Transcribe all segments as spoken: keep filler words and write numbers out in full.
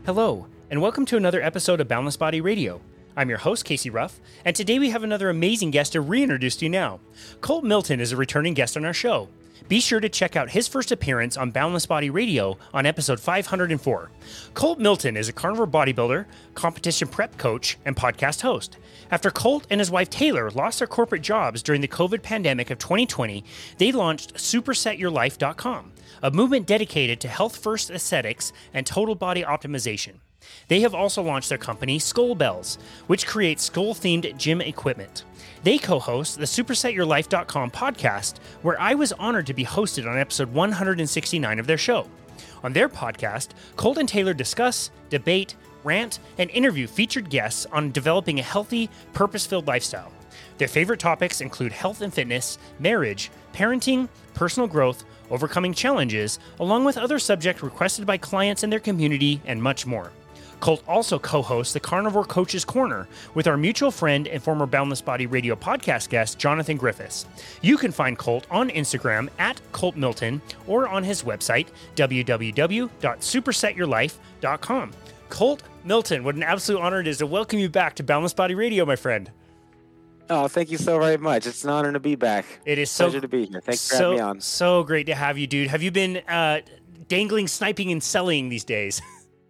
Hello, and welcome to another episode of Boundless Body Radio. I'm your host, Casey Ruff, and today we have another amazing guest to reintroduce to you now. Colt Milton is a returning guest on our show. Be sure to check out his first appearance on Boundless Body Radio on episode five hundred four. Colt Milton is a carnivore bodybuilder, competition prep coach, and podcast host. After Colt and his wife Taylor lost their corporate jobs during the COVID pandemic of twenty twenty, they launched super set your life dot com, a movement dedicated to health-first aesthetics and total body optimization. They have also launched their company, Skull Bells, which creates skull-themed gym equipment. They co-host the super set your life dot com podcast, where I was honored to be hosted on episode one hundred sixty-nine of their show. On their podcast, Colt and Taylor discuss, debate, rant, and interview featured guests on developing a healthy, purpose-filled lifestyle. Their favorite topics include health and fitness, marriage, parenting, personal growth, overcoming challenges, along with other subjects requested by clients in their community, and much more. Colt also co-hosts the Carnivore Coach's Corner with our mutual friend and former Boundless Body Radio podcast guest, Jonathan Griffiths. You can find Colt on Instagram at Colt Milton or on his website, w w w dot super set your life dot com. Colt Milton, what an absolute honor it is to welcome you back to Boundless Body Radio, my friend. Oh, thank you so very much. It's an honor to be back. It is so pleasure to be here. Thanks for so, having me on. So great to have you, dude. Have you been uh, dangling, sniping, and selling these days?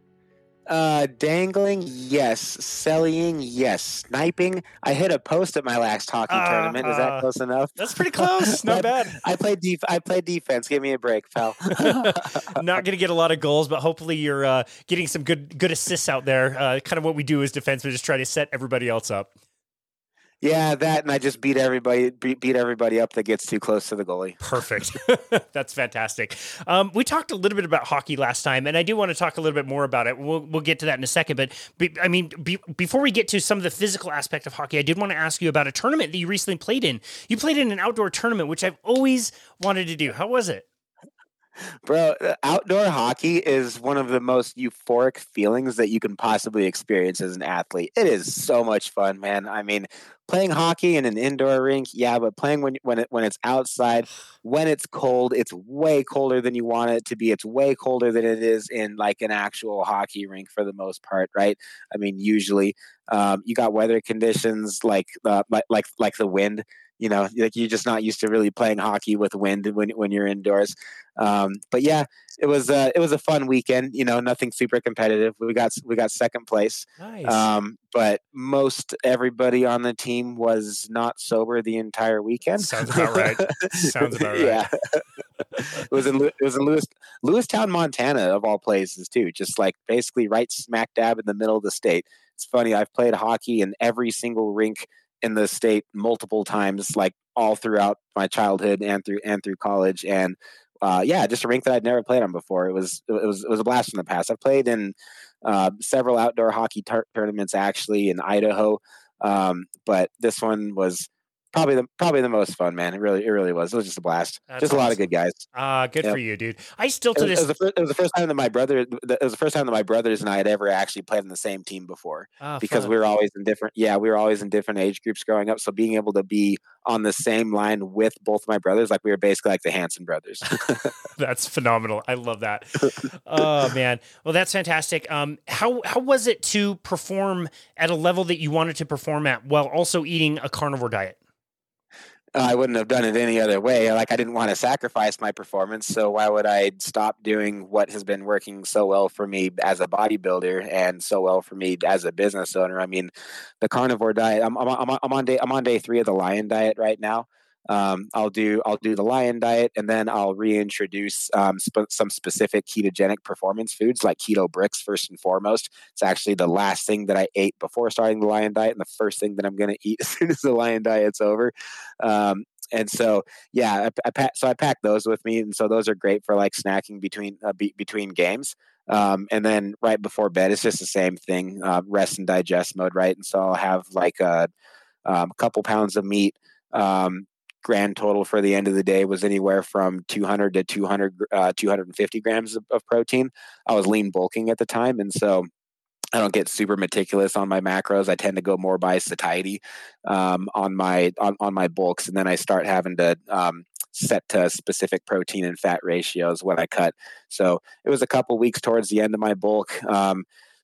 Uh, dangling, yes. Selling, yes. Sniping. I hit a post at my last hockey uh, tournament. Is that uh, close enough? That's pretty close. Not bad. I played def- I played defense. Give me a break, pal. Not going to get a lot of goals, but hopefully you're uh, getting some good good assists out there. Uh, kind of what we do as defensemen, just try to set everybody else up. Yeah, that, and I just beat everybody beat, beat everybody up that gets too close to the goalie. Perfect. That's fantastic. Um, we talked a little bit about hockey last time, and I do want to talk a little bit more about it. We'll we'll get to that in a second. But be, I mean, be, before we get to some of the physical aspect of hockey, I did want to ask you about a tournament that you recently played in. You played in an outdoor tournament, which I've always wanted to do. How was it? Bro, outdoor hockey is one of the most euphoric feelings that you can possibly experience as an athlete. It is so much fun, man. I mean, playing hockey in an indoor rink, yeah, but playing when when it when it's outside, when it's cold, it's way colder than you want it to be. It's way colder than it is in like an actual hockey rink for the most part, right? I mean, usually um, you got weather conditions like uh, like like like the wind. You know, like you're just not used to really playing hockey with wind when when you're indoors. Um, but yeah, it was uh, it was a fun weekend. You know, nothing super competitive. We got we got second place. Nice. Um, but most everybody on the team was not sober the entire weekend. Sounds about right. Sounds about right. Yeah. it was in it was in Lewis Lewistown, Montana, of all places too. Just like basically right smack dab in the middle of the state. It's funny. I've played hockey in every single rink in the state multiple times, like all throughout my childhood and through and through college. And uh, yeah, just a rink that I'd never played on before. It was it was it was a blast from the past. I've played in uh, several outdoor hockey tar- tournaments actually in Idaho, um, but this one was probably the probably the most fun, man. It really it really was. It was just a blast. That's just awesome. a lot of good guys. Ah, uh, good Yep. for you, dude. I still to It was, this. it, was the first, it was the first time that my brother. It was the first time that my brothers and I had ever actually played on the same team before. Ah, because fun. we were always in different. Yeah, we were always in different age groups growing up. So being able to be on the same line with both my brothers, like we were basically like the Hanson brothers. That's phenomenal. I love that. Oh man. Well, that's fantastic. Um, how how was it to perform at a level that you wanted to perform at while also eating a carnivore diet? I wouldn't have done it any other way. Like I didn't want to sacrifice my performance, so why would I stop doing what has been working so well for me as a bodybuilder and so well for me as a business owner? I mean, the carnivore diet. I'm I'm I'm, I'm on day I'm on day three of the Lion diet right now. Um, I'll do I'll do the Lion diet, and then I'll reintroduce um, sp- some specific ketogenic performance foods like keto bricks first and foremost. It's actually the last thing that I ate before starting the Lion diet, and the first thing that I'm going to eat as soon as the Lion diet's over. Um, and so, yeah, I, I pack, so I pack those with me, and so those are great for like snacking between uh, be, between games. Um, and then right before bed, it's just the same thing, uh, rest and digest mode, right? And so I'll have like a, um, a couple pounds of meat. Um, grand total for the end of the day was anywhere from two hundred to two hundred, uh, two hundred fifty grams of, of protein. I was lean bulking at the time, and so I don't get super meticulous on my macros. I tend to go more by satiety um, on my on, on my bulks, and then I start having to um, set to specific protein and fat ratios when I cut. So it was a couple weeks towards the end of my bulk. Um,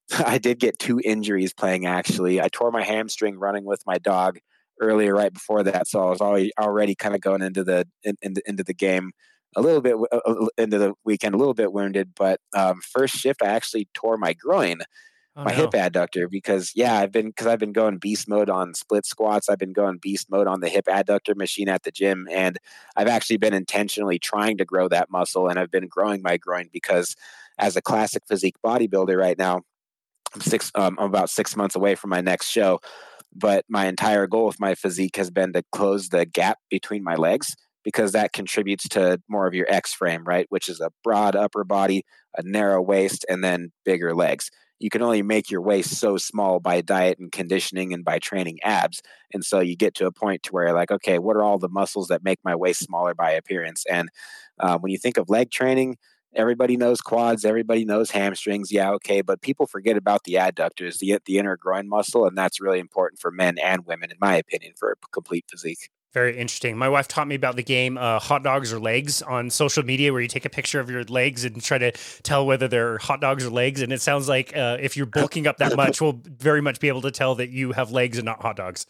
I did get two injuries playing, actually. I tore my hamstring running with my dog earlier right before that, so I was already already kind of going into the in, in the, into the game a little bit uh, into the weekend a little bit wounded. But um, first shift, I actually tore my groin, Oh my hip no. adductor, because yeah, I've been because I've been going beast mode on split squats. I've been going beast mode on the hip adductor machine at the gym, and I've actually been intentionally trying to grow that muscle, and I've been growing my groin because as a classic physique bodybuilder right now, I'm six. Um, I'm about six months away from my next show, but my entire goal with my physique has been to close the gap between my legs because that contributes to more of your X frame, right? Which is a broad upper body, a narrow waist, and then bigger legs. You can only make your waist so small by diet and conditioning and by training abs. And so you get to a point to where you're like, okay, what are all the muscles that make my waist smaller by appearance? And uh, when you think of leg training, everybody knows quads, everybody knows hamstrings. Yeah, okay, but people forget about the adductors, the the inner groin muscle, and that's really important for men and women, in my opinion, for a complete physique. Very interesting. My wife taught me about the game uh, hot dogs or legs on social media, where you take a picture of your legs and try to tell whether they're hot dogs or legs. And it sounds like uh, if you're bulking up that much, we'll very much be able to tell that you have legs and not hot dogs.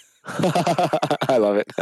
I love it.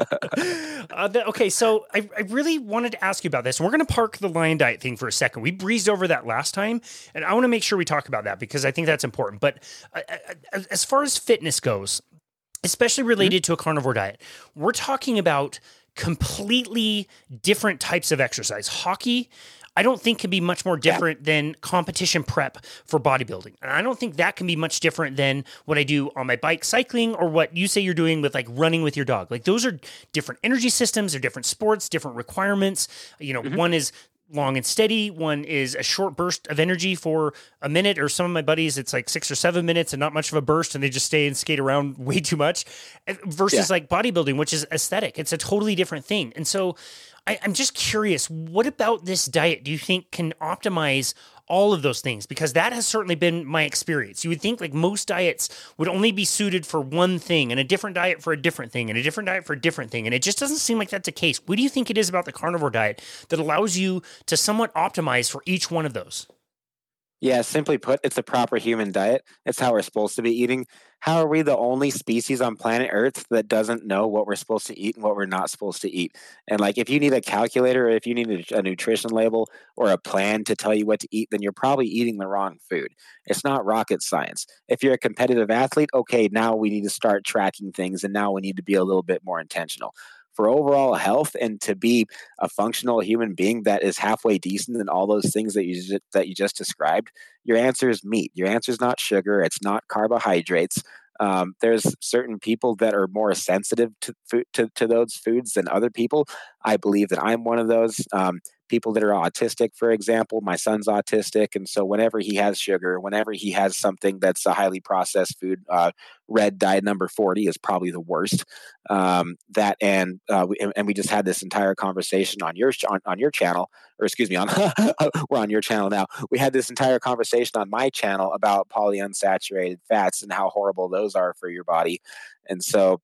uh, the, okay, so I, I really wanted to ask you about this. We're going to park the Lion Diet thing for a second. We breezed over that last time, and I want to make sure we talk about that because I think that's important. But uh, as far as fitness goes, especially related mm-hmm. to a carnivore diet, we're talking about completely different types of exercise. Hockey, I don't think can be much more different yeah. than competition prep for bodybuilding. And I don't think that can be much different than what I do on my bike cycling or what you say you're doing with like running with your dog. Like those are different energy systems, they're different sports, different requirements. You know, mm-hmm. one is long and steady. One is a short burst of energy for a minute, or some of my buddies, it's like six or seven minutes and not much of a burst, and they just stay and skate around way too much versus yeah. like bodybuilding, which is aesthetic. It's a totally different thing. And so I, I'm just curious, what about this diet do you think can optimize all of those things? Because that has certainly been my experience. You would think like most diets would only be suited for one thing, and a different diet for a different thing, and a different diet for a different thing. And it just doesn't seem like that's the case. What do you think it is about the carnivore diet that allows you to somewhat optimize for each one of those? Yeah, simply put, it's a proper human diet. It's how we're supposed to be eating. How are we the only species on planet Earth that doesn't know what we're supposed to eat and what we're not supposed to eat? And like, if you need a calculator, or if you need a, a nutrition label or a plan to tell you what to eat, then you're probably eating the wrong food. It's not rocket science. If you're a competitive athlete, okay, now we need to start tracking things, and now we need to be a little bit more intentional. For overall health and to be a functional human being that is halfway decent in all those things that you just, that you just described, your answer is meat. Your answer is not sugar. It's not carbohydrates. Um, there's certain people that are more sensitive to, food, to to those foods than other people. I believe that I'm one of those. Um, people that are autistic, for example, my son's autistic, and so whenever he has sugar, whenever he has something that's a highly processed food, uh, red dye number forty is probably the worst. Um, that and, uh, we, and we just had this entire conversation on your on, on your channel, or excuse me, on we're on your channel now. We had this entire conversation on my channel about polyunsaturated fats and how horrible those are for your body, and so.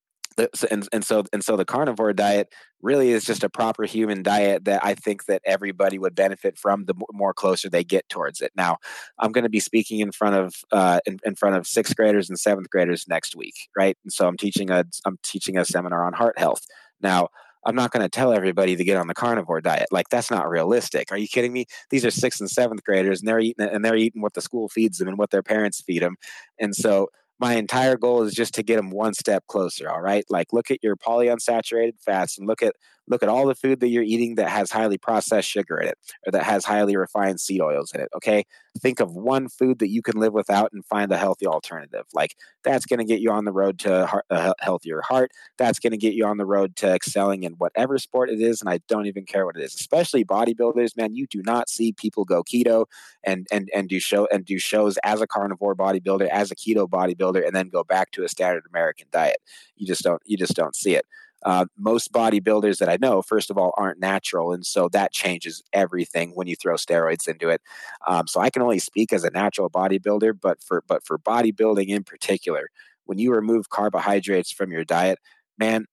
And, and so and so the carnivore diet really is just a proper human diet that I think that everybody would benefit from the more closer they get towards it. Now, I'm going to be speaking in front of uh, in, in front of sixth graders and seventh graders next week, right? And so I'm teaching a I'm teaching a seminar on heart health. Now, I'm not going to tell everybody to get on the carnivore diet. Like, that's not realistic. Are you kidding me? These are sixth and seventh graders, and they're eating and they're eating what the school feeds them and what their parents feed them, and so. My entire goal is just to get them one step closer. All right. Like, look at your polyunsaturated fats and look at, look at all the food that you're eating that has highly processed sugar in it, or that has highly refined seed oils in it. Okay. Think of one food that you can live without and find a healthy alternative. Like, that's going to get you on the road to a healthier heart. That's going to get you on the road to excelling in whatever sport it is. And I don't even care what it is, especially bodybuilders, man. You do not see people go keto and, and, and do show and do shows as a carnivore bodybuilder, as a keto bodybuilder, and then go back to a standard American diet. You just don't, you just don't see it. Uh, most bodybuilders that I know, first of all, aren't natural. And so that changes everything when you throw steroids into it. Um, so I can only speak as a natural bodybuilder, but for, but for bodybuilding in particular, when you remove carbohydrates from your diet, man,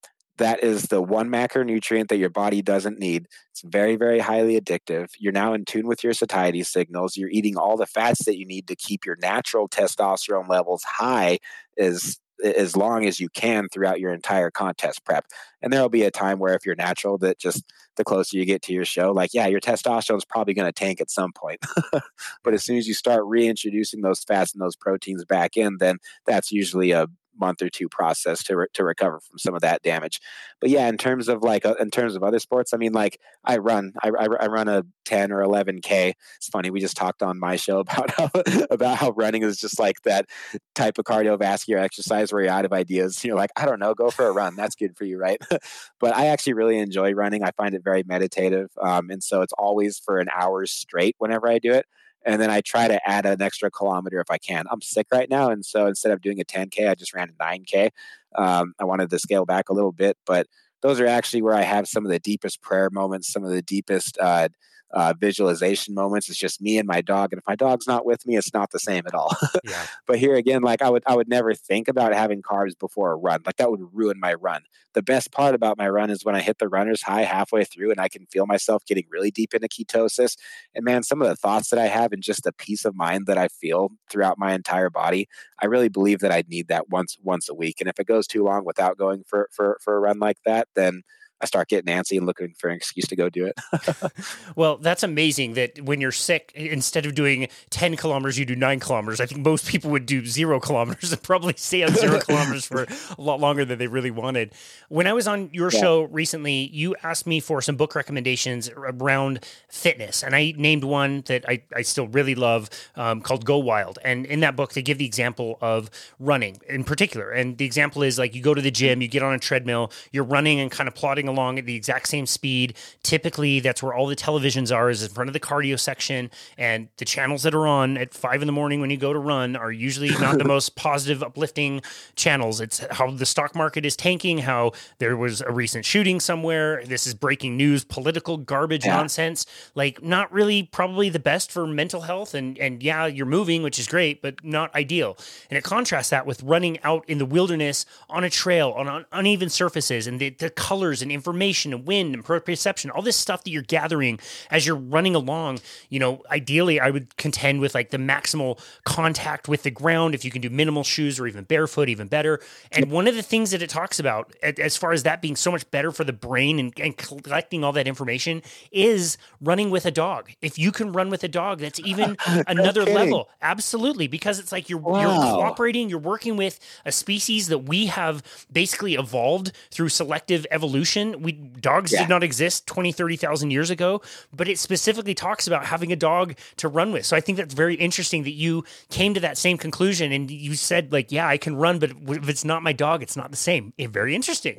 that is the one macronutrient that your body doesn't need. It's very, very highly addictive. You're now in tune with your satiety signals. You're eating all the fats that you need to keep your natural testosterone levels high as as long as you can throughout your entire contest prep. And there'll be a time where if you're natural, that just the closer you get to your show, like, yeah, your testosterone is probably going to tank at some point. But as soon as you start reintroducing those fats and those proteins back in, then that's usually a month or two process to re- to recover from some of that damage. But yeah, in terms of like uh, in terms of other sports, I mean, like I run, I, I, I run a ten or eleven K. It's funny. We just talked on my show about how, about how running is just like that type of cardiovascular exercise where you're out of ideas. You're like, I don't know, go for a run. That's good for you, right? But I actually really enjoy running. I find it very meditative. Um, and so it's always for an hour straight whenever I do it. And then I try to add an extra kilometer if I can. I'm sick right now, and so instead of doing a ten K, I just ran a nine K. Um, I wanted to scale back a little bit, but those are actually where I have some of the deepest prayer moments, some of the deepest uh, uh, visualization moments. It's just me and my dog, and if my dog's not with me, it's not the same at all. Yeah. But here again, like I would, I would never think about having carbs before a run. Like that would ruin my run. The best part about my run is when I hit the runner's high halfway through and I can feel myself getting really deep into ketosis. And man, some of the thoughts that I have and just the peace of mind that I feel throughout my entire body, I really believe that I need that once once a week. And if it goes too long without going for for for a run like that, then I start getting antsy and looking for an excuse to go do it. Well, that's amazing that when you're sick, instead of doing ten kilometers, you do nine kilometers. I think most people would do zero kilometers and probably stay on zero kilometers for a lot longer than they really wanted. When I was on your yeah. show recently, you asked me for some book recommendations around fitness. And I named one that I, I still really love um, called Go Wild. And in that book, they give the example of running in particular. And the example is like you go to the gym, you get on a treadmill, you're running and kind of plodding along at the exact same speed. Typically, that's where all the televisions are, is in front of the cardio section, and the channels that are on at five in the morning when you go to run are usually not the most positive, uplifting channels. It's how the stock market is tanking, how there was a recent shooting somewhere. This is breaking news, political garbage yeah. nonsense. Like, not really probably the best for mental health. And, and yeah, you're moving, which is great, but not ideal. And it contrasts that with running out in the wilderness on a trail, on, on uneven surfaces, and the, the colors and information and wind and proprioception, all this stuff that you're gathering as you're running along. You know, ideally, I would contend with like the maximal contact with the ground. If you can do minimal shoes or even barefoot, even better. And one of the things that it talks about, as far as that being so much better for the brain and, and collecting all that information, is running with a dog. If you can run with a dog, that's even another okay. level. Absolutely. Because it's like you're, wow. you're cooperating, you're working with a species that we have basically evolved through selective evolution. We Dogs yeah. did not exist twenty, thirty thousand years ago, but it specifically talks about having a dog to run with. So I think that's very interesting that you came to that same conclusion and you said like, yeah, I can run, but if it's not my dog, it's not the same. It, very interesting.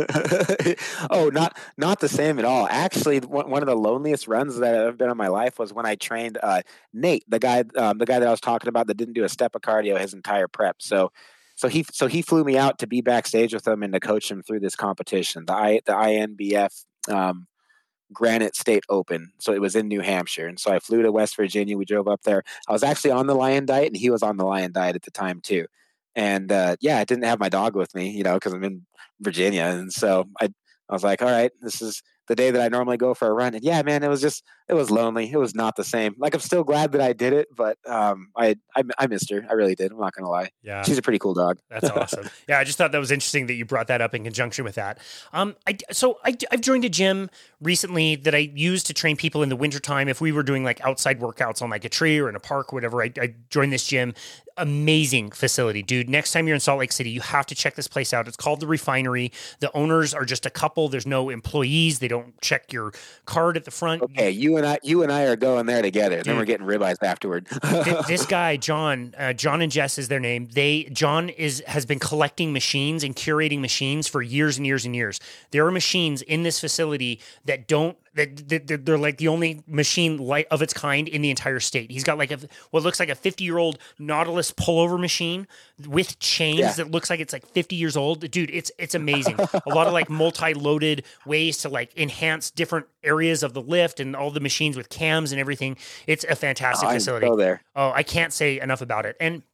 oh, not not the same at all. Actually, one of the loneliest runs that I've been in my life was when I trained uh, Nate, the guy, um, the guy that I was talking about that didn't do a step of cardio his entire prep. So So he so he flew me out to be backstage with him and to coach him through this competition, the I the I N B F um, Granite State Open. So it was in New Hampshire, and so I flew to West Virginia. We drove up there. I was actually on the lion diet, and he was on the lion diet at the time too. And uh, yeah, I didn't have my dog with me, you know, because I'm in Virginia, and so I I was like, all right, this is the day that I normally go for a run. And yeah, man, it was just, it was lonely. It was not the same. Like, I'm still glad that I did it, but um, I, I, I missed her. I really did. I'm not going to lie. Yeah. She's a pretty cool dog. That's awesome. Yeah. I just thought that was interesting that you brought that up in conjunction with that. Um, I, so I, I've joined a gym recently that I use to train people in the wintertime. If we were doing like outside workouts on like a tree or in a park or whatever, I, I joined this gym. Amazing facility, dude. Next time you're in Salt Lake City, you have to check this place out. It's called The Refinery. The owners are just a couple. There's no employees. They don't check your card at the front. Okay, you and I, you and I are going there together. Dude, then we're getting ribeyes afterward. th- this guy, John, uh, John and Jess is their name. They, John is has been collecting machines and curating machines for years and years and years. There are machines in this facility that don't. That they're like the only machine like of its kind in the entire state. He's got like a what looks like a fifty-year-old Nautilus pullover machine with chains yeah. that looks like it's like fifty years old. Dude, it's it's amazing. A lot of like multi-loaded ways to like enhance different areas of the lift and all the machines with cams and everything. It's a fantastic oh, facility. Go there. Oh, I can't say enough about it. And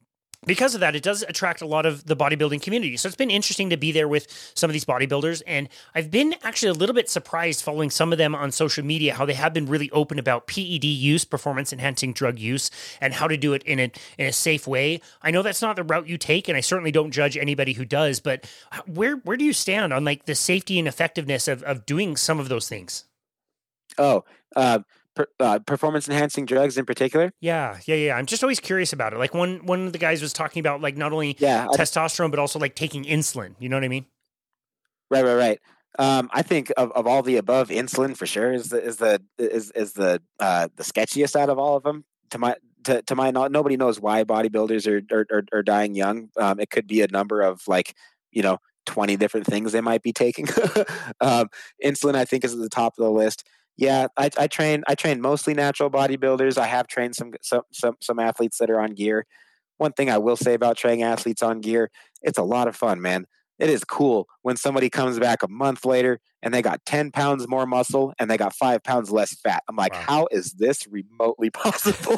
because of that, it does attract a lot of the bodybuilding community. So it's been interesting to be there with some of these bodybuilders. And I've been actually a little bit surprised following some of them on social media, how they have been really open about P E D use, performance enhancing drug use, and how to do it in a, in a safe way. I know that's not the route you take, and I certainly don't judge anybody who does, but where, where do you stand on like the safety and effectiveness of, of doing some of those things? Oh, uh, Per, uh, performance enhancing drugs in particular? Yeah, yeah, yeah. I'm just always curious about it. Like one one of the guys was talking about like not only yeah, I, testosterone, but also like taking insulin. You know what I mean? Right, right, right. Um, I think of, of all the above, insulin for sure is the is the is is the uh, the sketchiest out of all of them. To my to, to my knowledge, nobody knows why bodybuilders are are, are, are dying young. Um, it could be a number of like you know twenty different things they might be taking. um, insulin, I think, is at the top of the list. Yeah, I, I train. I train mostly natural bodybuilders. I have trained some some some some athletes that are on gear. One thing I will say about training athletes on gear, it's a lot of fun, man. It is cool when somebody comes back a month later and they got ten pounds more muscle and they got five pounds less fat. I'm like, wow. How is this remotely possible?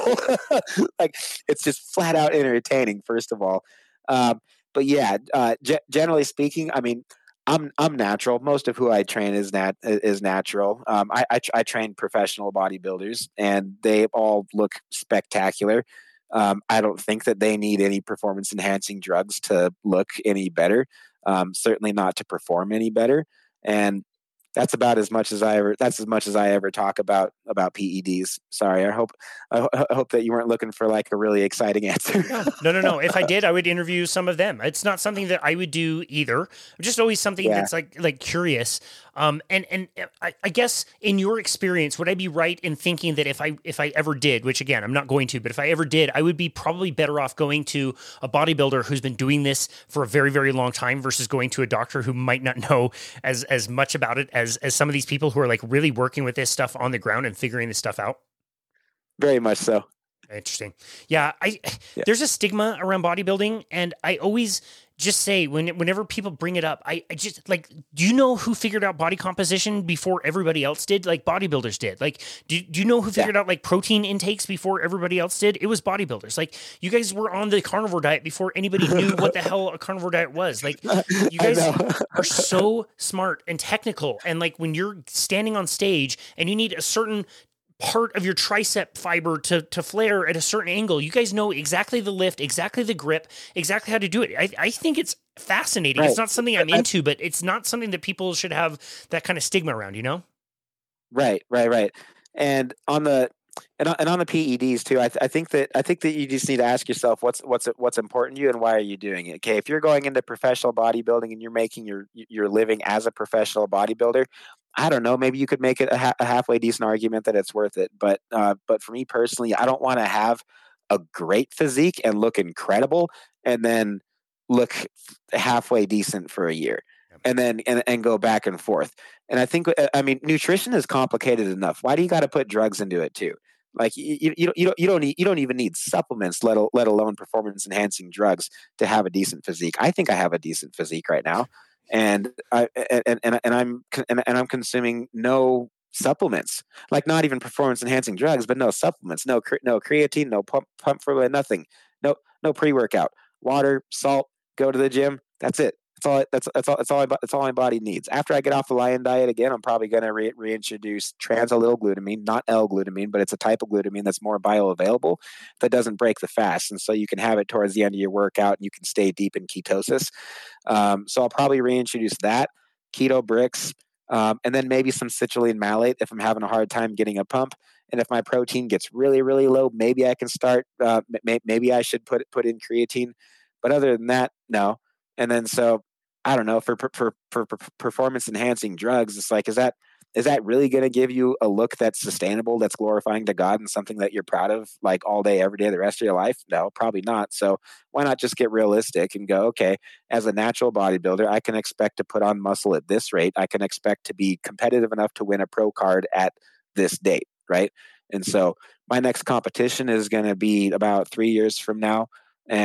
Like, it's just flat out entertaining, first of all. Um, but yeah, uh, g- generally speaking, I mean, I'm I'm natural. Most of who I train is nat is natural. Um, I, I I train professional bodybuilders, and they all look spectacular. Um, I don't think that they need any performance enhancing drugs to look any better. Um, certainly not to perform any better. And that's about as much as I ever. That's as much as I ever talk about about P E Ds. Sorry, I hope I, I hope that you weren't looking for like a really exciting answer. no, no, no, no. If I did, I would interview some of them. It's not something that I would do either. Just always something yeah. that's like like curious. Um, and and I, I guess in your experience, would I be right in thinking that if I if I ever did, which again I'm not going to, but if I ever did, I would be probably better off going to a bodybuilder who's been doing this for a very very long time versus going to a doctor who might not know as as much about it as as some of these people who are like really working with this stuff on the ground and figuring this stuff out. Very much so. Interesting. Yeah, I yeah. There's a stigma around bodybuilding, and I always just say when whenever people bring it up, I, I just like, do you know who figured out body composition before everybody else did? Like bodybuilders did. Like, do, do you know who figured yeah. out like protein intakes before everybody else did? It was bodybuilders. Like, you guys were on the carnivore diet before anybody knew what the hell a carnivore diet was. Like, you guys are so smart and technical. And like when you're standing on stage and you need a certain part of your tricep fiber to to flare at a certain angle, you guys know exactly the lift, exactly the grip, exactly how to do it. I, I think it's fascinating. Right. It's not something I'm into, but it's not something that people should have that kind of stigma around, you know? Right, right, right. And on the and on, and on the P E Ds too, I, th- I think that I think that you just need to ask yourself what's what's what's important to you and why are you doing it. Okay, if you're going into professional bodybuilding and you're making your your living as a professional bodybuilder, I don't know, maybe you could make it a, ha- a halfway decent argument that it's worth it. But uh, but for me personally, I don't want to have a great physique and look incredible and then look halfway decent for a year and then and, and go back and forth. And I think, I mean, nutrition is complicated enough. Why do you got to put drugs into it too? Like you, you, you don't, you don't need, you don't even need supplements, let, let alone performance enhancing drugs to have a decent physique. I think I have a decent physique right now. And I and, and and I'm and, and I'm consuming no supplements, like not even performance enhancing drugs, but no supplements, no no creatine, no pump pump formula, nothing, no no pre workout, water, salt, go to the gym. That's it. That's all. That's that's all. That's all. I, that's all my body needs. After I get off the lion diet again, I'm probably going to re- reintroduce transalyl glutamine, not L-glutamine, but it's a type of glutamine that's more bioavailable that doesn't break the fast, and so you can have it towards the end of your workout, and you can stay deep in ketosis. Um, so I'll probably reintroduce that keto bricks, um, and then maybe some citrulline malate if I'm having a hard time getting a pump. And if my protein gets really really low, maybe I can start. Uh, may- maybe I should put put in creatine. But other than that, no. And then so I don't know for for for, for performance enhancing drugs, it's like is that is that really going to give you a look that's sustainable, that's glorifying to God, and something that you're proud of like all day, every day, the rest of your life? No, probably not. So why not just get realistic and go, okay, as a natural bodybuilder, I can expect to put on muscle at this rate. I can expect to be competitive enough to win a pro card at this date, right? And so my next competition is going to be about three years from now. And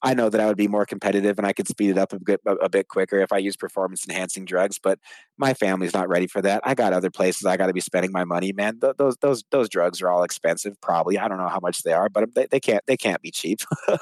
I know that I would be more competitive and I could speed it up a bit, a, a bit quicker if I use performance enhancing drugs, but my family's not ready for that. I got other places I got to be spending my money, man. Th- those, those, those drugs are all expensive. Probably. I don't know how much they are, but they, they can't, they can't be cheap.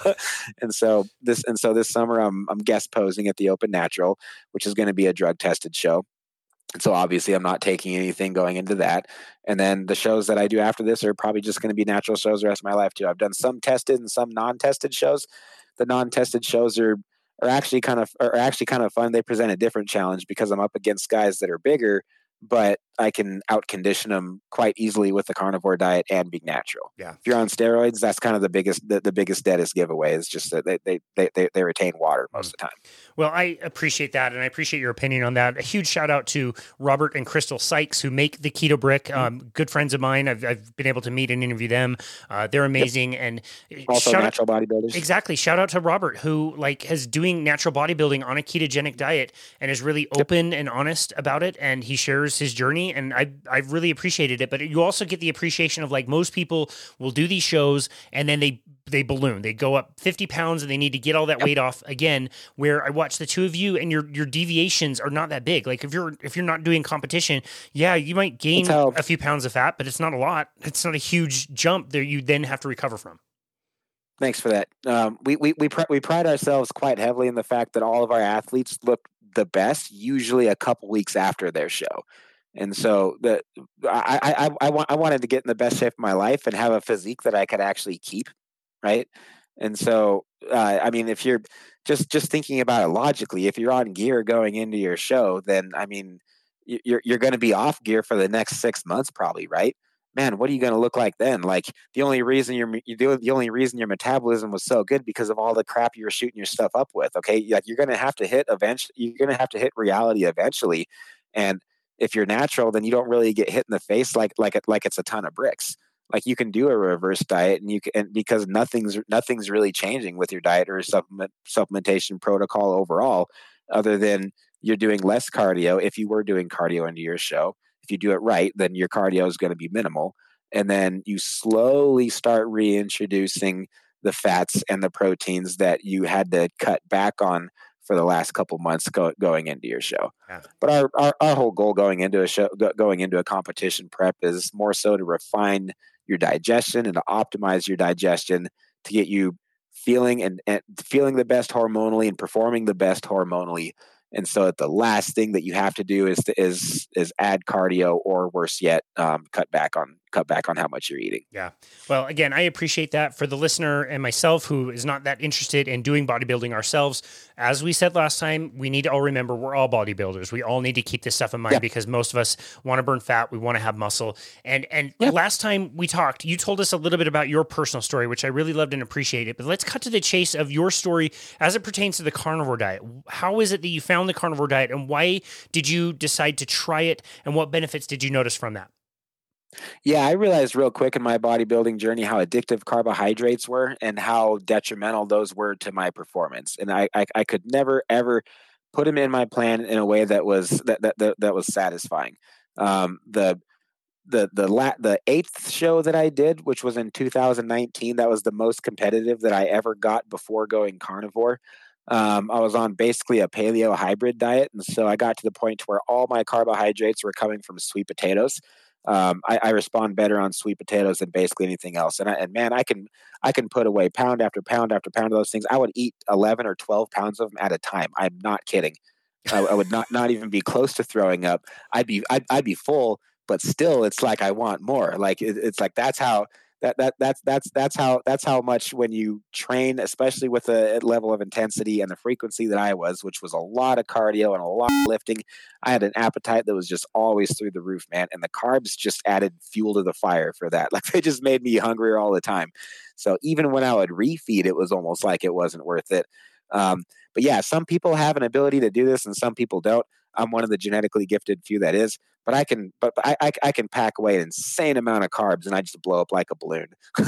and so this, and so this summer I'm, I'm guest posing at the Open Natural, which is going to be a drug tested show. And so obviously I'm not taking anything going into that. And then the shows that I do after this are probably just going to be natural shows the rest of my life too. I've done some tested and some non-tested shows. The non-tested shows are are actually kind of are actually kind of fun. They present a different challenge because I'm up against guys that are bigger, but I can outcondition them quite easily with the carnivore diet and being natural. Yeah. If you're on steroids, that's kind of the biggest the, the biggest deadest giveaway is just that they they they they, they retain water most mm. of the time. Well, I appreciate that, and I appreciate your opinion on that. A huge shout out to Robert and Crystal Sykes, who make the Keto Brick. Um, good friends of mine. I've, I've been able to meet and interview them. Uh, they're amazing, yep. and also natural out, bodybuilders. Exactly. Shout out to Robert, who like is doing natural bodybuilding on a ketogenic diet and is really open yep. and honest about it, and he shares his journey. And I I've really appreciated it. But you also get the appreciation of like most people will do these shows and then they they balloon. They go up fifty pounds and they need to get all that yep. weight off again. Where I watch the two of you and your your deviations are not that big. Like if you're if you're not doing competition, yeah, you might gain how, a few pounds of fat, but it's not a lot. It's not a huge jump that you then have to recover from. Thanks for that. Um, we we we pr- we pride ourselves quite heavily in the fact that all of our athletes look the best usually a couple weeks after their show. And so the I, I I I, I wanted to get in the best shape of my life and have a physique that I could actually keep, right? And so uh, I mean, if you're just just thinking about it logically, if you're on gear going into your show, then I mean, you're you're going to be off gear for the next six months, probably, right? Man, what are you going to look like then? Like the only reason you're you do the only reason your metabolism was so good because of all the crap you were shooting your stuff up with. Okay, like you're going to have to hit eventually. You're going to have to hit reality eventually, and if you're natural, then you don't really get hit in the face like like it like it's a ton of bricks. Like you can do a reverse diet, and you can and because nothing's nothing's really changing with your diet or supplement supplementation protocol overall, other than you're doing less cardio. If you were doing cardio into your show, if you do it right, then your cardio is going to be minimal, and then you slowly start reintroducing the fats and the proteins that you had to cut back on for the last couple months go, going into your show. Yeah. But our, our, our whole goal going into a show, go, going into a competition prep is more so to refine your digestion and to optimize your digestion to get you feeling and, and feeling the best hormonally and performing the best hormonally. And so that the last thing that you have to do is to, is is add cardio, or worse yet, um, cut back on cut back on how much you're eating. Yeah. Well, again, I appreciate that. For the listener and myself who is not that interested in doing bodybuilding ourselves, as we said last time, we need to all remember we're all bodybuilders. We all need to keep this stuff in mind yeah. because most of us want to burn fat. We want to have muscle. And and yeah. last time we talked, you told us a little bit about your personal story, which I really loved and appreciated. But let's cut to the chase of your story as it pertains to the carnivore diet. How is it that you found the carnivore diet, and why did you decide to try it, and what benefits did you notice from that? Yeah, I realized real quick in my bodybuilding journey how addictive carbohydrates were and how detrimental those were to my performance. And I, I, I could never ever put them in my plan in a way that was that that that, that was satisfying. Um, the the the la- the eighth show that I did, which was in two thousand nineteen, that was the most competitive that I ever got before going carnivore. Um, I was on basically a paleo hybrid diet, and so I got to the point to where all my carbohydrates were coming from sweet potatoes. Um, I, I respond better on sweet potatoes than basically anything else. And I, and man, I can, I can put away pound after pound after pound of those things. I would eat eleven or twelve pounds of them at a time. I'm not kidding. I, I would not, not even be close to throwing up. I'd be, I'd, I'd be full, but still it's like, I want more. Like, it, it's like, that's how that, that, that's, that's, that's how, that's how much when you train, especially with a level of intensity and the frequency that I was, which was a lot of cardio and a lot of lifting, I had an appetite that was just always through the roof, man. And the carbs just added fuel to the fire for that. Like they just made me hungrier all the time. So even when I would refeed, it was almost like it wasn't worth it. Um, but yeah, some people have an ability to do this and some people don't. I'm one of the genetically gifted few that is, but I can, but I, I, I can pack away an insane amount of carbs and I just blow up like a balloon.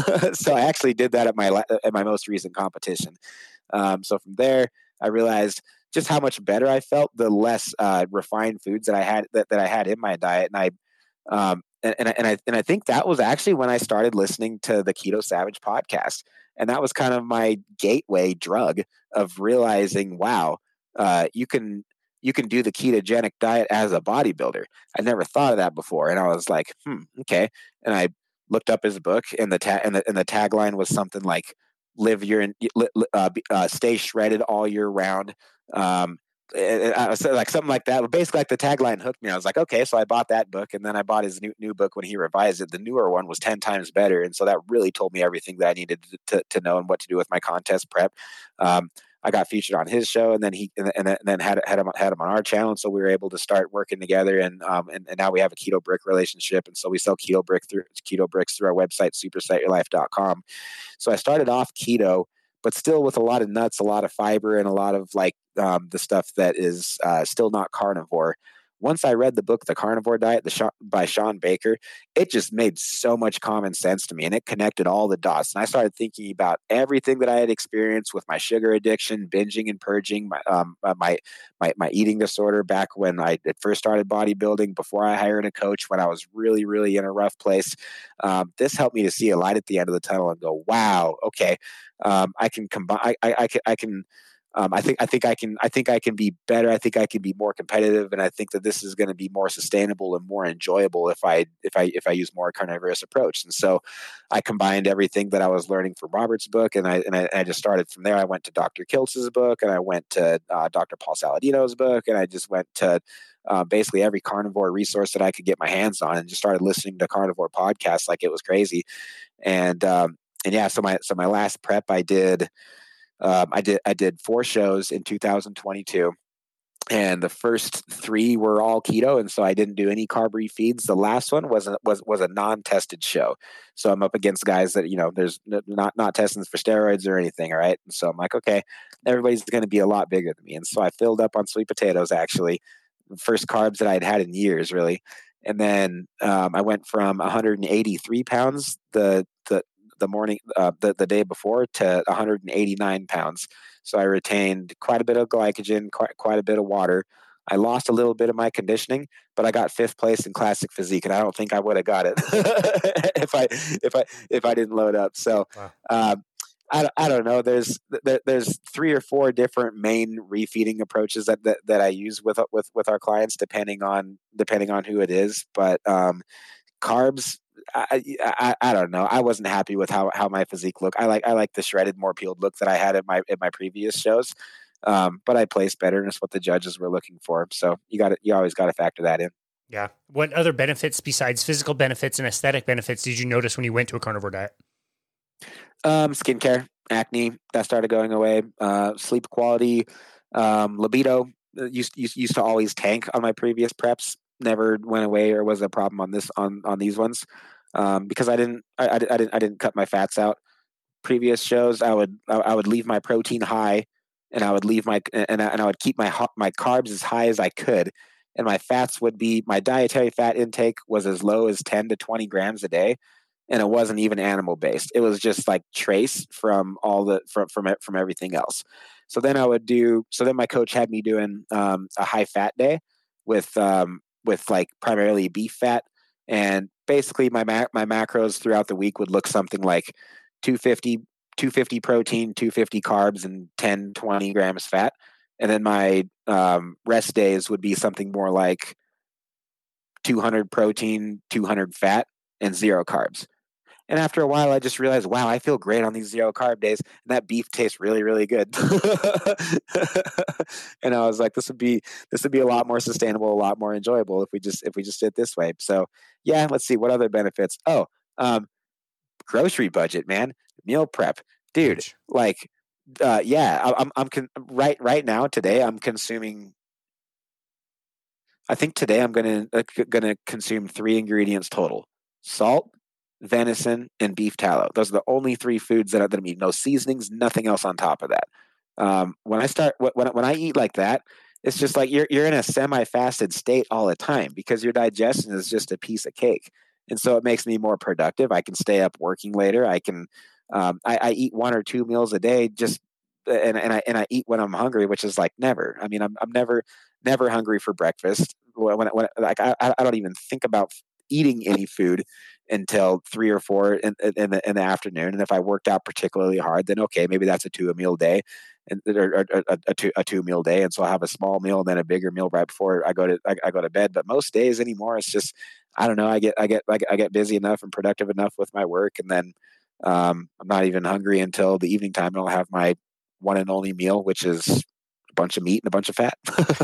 So I actually did that at my, at my most recent competition. Um, so from there, I realized just how much better I felt, the less uh, refined foods that I had, that, that I had in my diet. And I, um, and, and, I, and I and I think that was actually when I started listening to the Keto Savage podcast, and that was kind of my gateway drug of realizing, wow, uh, you can you can do the ketogenic diet as a bodybuilder. I never thought of that before, and I was like, hmm, okay. And I looked up his book, and the ta- and the and the tagline was something like, "Live your uh, uh, stay shredded all year round." Um, I said like something like that. But basically, like the tagline hooked me. I was like, okay, so I bought that book, and then I bought his new new book when he revised it. The newer one was ten times better, and so that really told me everything that I needed to to know and what to do with my contest prep. Um, I got featured on his show, and then he and, and then had had him had him on our channel, and so we were able to start working together, and um and, and now we have a Keto Brick relationship, and so we sell Keto Brick through Keto Bricks through our website super set your life dot com. So I started off keto, but still with a lot of nuts, a lot of fiber, and a lot of like um, the stuff that is uh, still not carnivore. Once I read the book, The Carnivore Diet the Sha- by Sean Baker, it just made so much common sense to me, and it connected all the dots. And I started thinking about everything that I had experienced with my sugar addiction, binging and purging, my um, my, my my eating disorder back when I first started bodybuilding, before I hired a coach, when I was really, really in a rough place. Um, this helped me to see a light at the end of the tunnel and go, wow, okay, um, I can combine, I, I, I can, I can, Um, I think I think I can I think I can be better. I think I can be more competitive, and I think that this is going to be more sustainable and more enjoyable if I if I if I use more carnivorous approach. And so, I combined everything that I was learning from Robert's book, and I and I, I just started from there. I went to Doctor Kiltz's book, and I went to uh, Doctor Paul Saladino's book, and I just went to uh, basically every carnivore resource that I could get my hands on, and just started listening to carnivore podcasts like it was crazy. And um, and yeah, so my so my last prep I did. Um, I did I did four shows in two thousand twenty-two, and the first three were all keto, and so I didn't do any carb refeeds. The last one was a, was was a non-tested show, so I'm up against guys that you know there's not not testing for steroids or anything, all right? And so I'm like, okay, everybody's going to be a lot bigger than me, and so I filled up on sweet potatoes, actually, first carbs that I'd had in years, really. And then um, I went from one hundred eighty-three pounds the the the morning uh, the, the day before to one hundred eighty-nine pounds. So I retained quite a bit of glycogen, quite, quite a bit of water. I lost a little bit of my conditioning, but I got fifth place in classic physique, and I don't think I would have got it if I if I if I didn't load up. So wow. um, I, I don't know. There's there, there's three or four different main refeeding approaches that, that that I use with with with our clients, depending on depending on who it is. But um, carbs. I, I I don't know. I wasn't happy with how, how my physique looked. I like I like the shredded, more peeled look that I had at my at my previous shows, um, but I placed better, and it's what the judges were looking for. So you got you always got to factor that in. Yeah. What other benefits besides physical benefits and aesthetic benefits did you notice when you went to a carnivore diet? Um, skincare, acne that started going away. Uh, sleep quality, um, libido used, used used to always tank on my previous preps. Never went away or was a problem on this on on these ones. Um, because I didn't, I, I, I didn't, I didn't cut my fats out. Previous shows, I would, I, I would leave my protein high, and I would leave my, and I, and I would keep my my carbs as high as I could, and my fats would be, my dietary fat intake was as low as ten to twenty grams a day, and it wasn't even animal based. It was just like trace from all the from from from everything else. So then I would do. So then my coach had me doing um, a high fat day with um, with like primarily beef fat. And basically, my mac- my macros throughout the week would look something like two fifty, two fifty protein, two fifty carbs, and ten, twenty grams fat. And then my um, rest days would be something more like two hundred protein, two hundred fat, and zero carbs. And after a while, I just realized, wow, I feel great on these zero carb days, and that beef tastes really, really good. And I was like, this would be this would be a lot more sustainable, a lot more enjoyable if we just if we just did it this way. So yeah, let's see what other benefits. Oh, um, grocery budget, man, meal prep, dude. Huge. Like, uh, yeah, I, I'm I'm con- right right now today I'm consuming. I think today I'm gonna uh, gonna consume three ingredients total: salt, venison, and beef tallow. Those are the only three foods that, I, that I'm eating. No seasonings, nothing else on top of that. Um, when I start, when, when I eat like that, it's just like you're you're in a semi-fasted state all the time because your digestion is just a piece of cake, and so it makes me more productive. I can stay up working later. I can, um, I, I eat one or two meals a day, just and and I and I eat when I'm hungry, which is like never. I mean, I'm I'm never never hungry for breakfast. When when like I I don't even think about eating any food until three or four in, in, the, in the afternoon. And if I worked out particularly hard, then okay, maybe that's a two a meal day, and or, or, or a, a two a two meal day. And so I'll have a small meal and then a bigger meal right before I go to I, I go to bed. But most days anymore, it's just I don't know. I get I get I get, I get busy enough and productive enough with my work, and then um, I'm not even hungry until the evening time, and I'll have my one and only meal, which is a bunch of meat and a bunch of fat.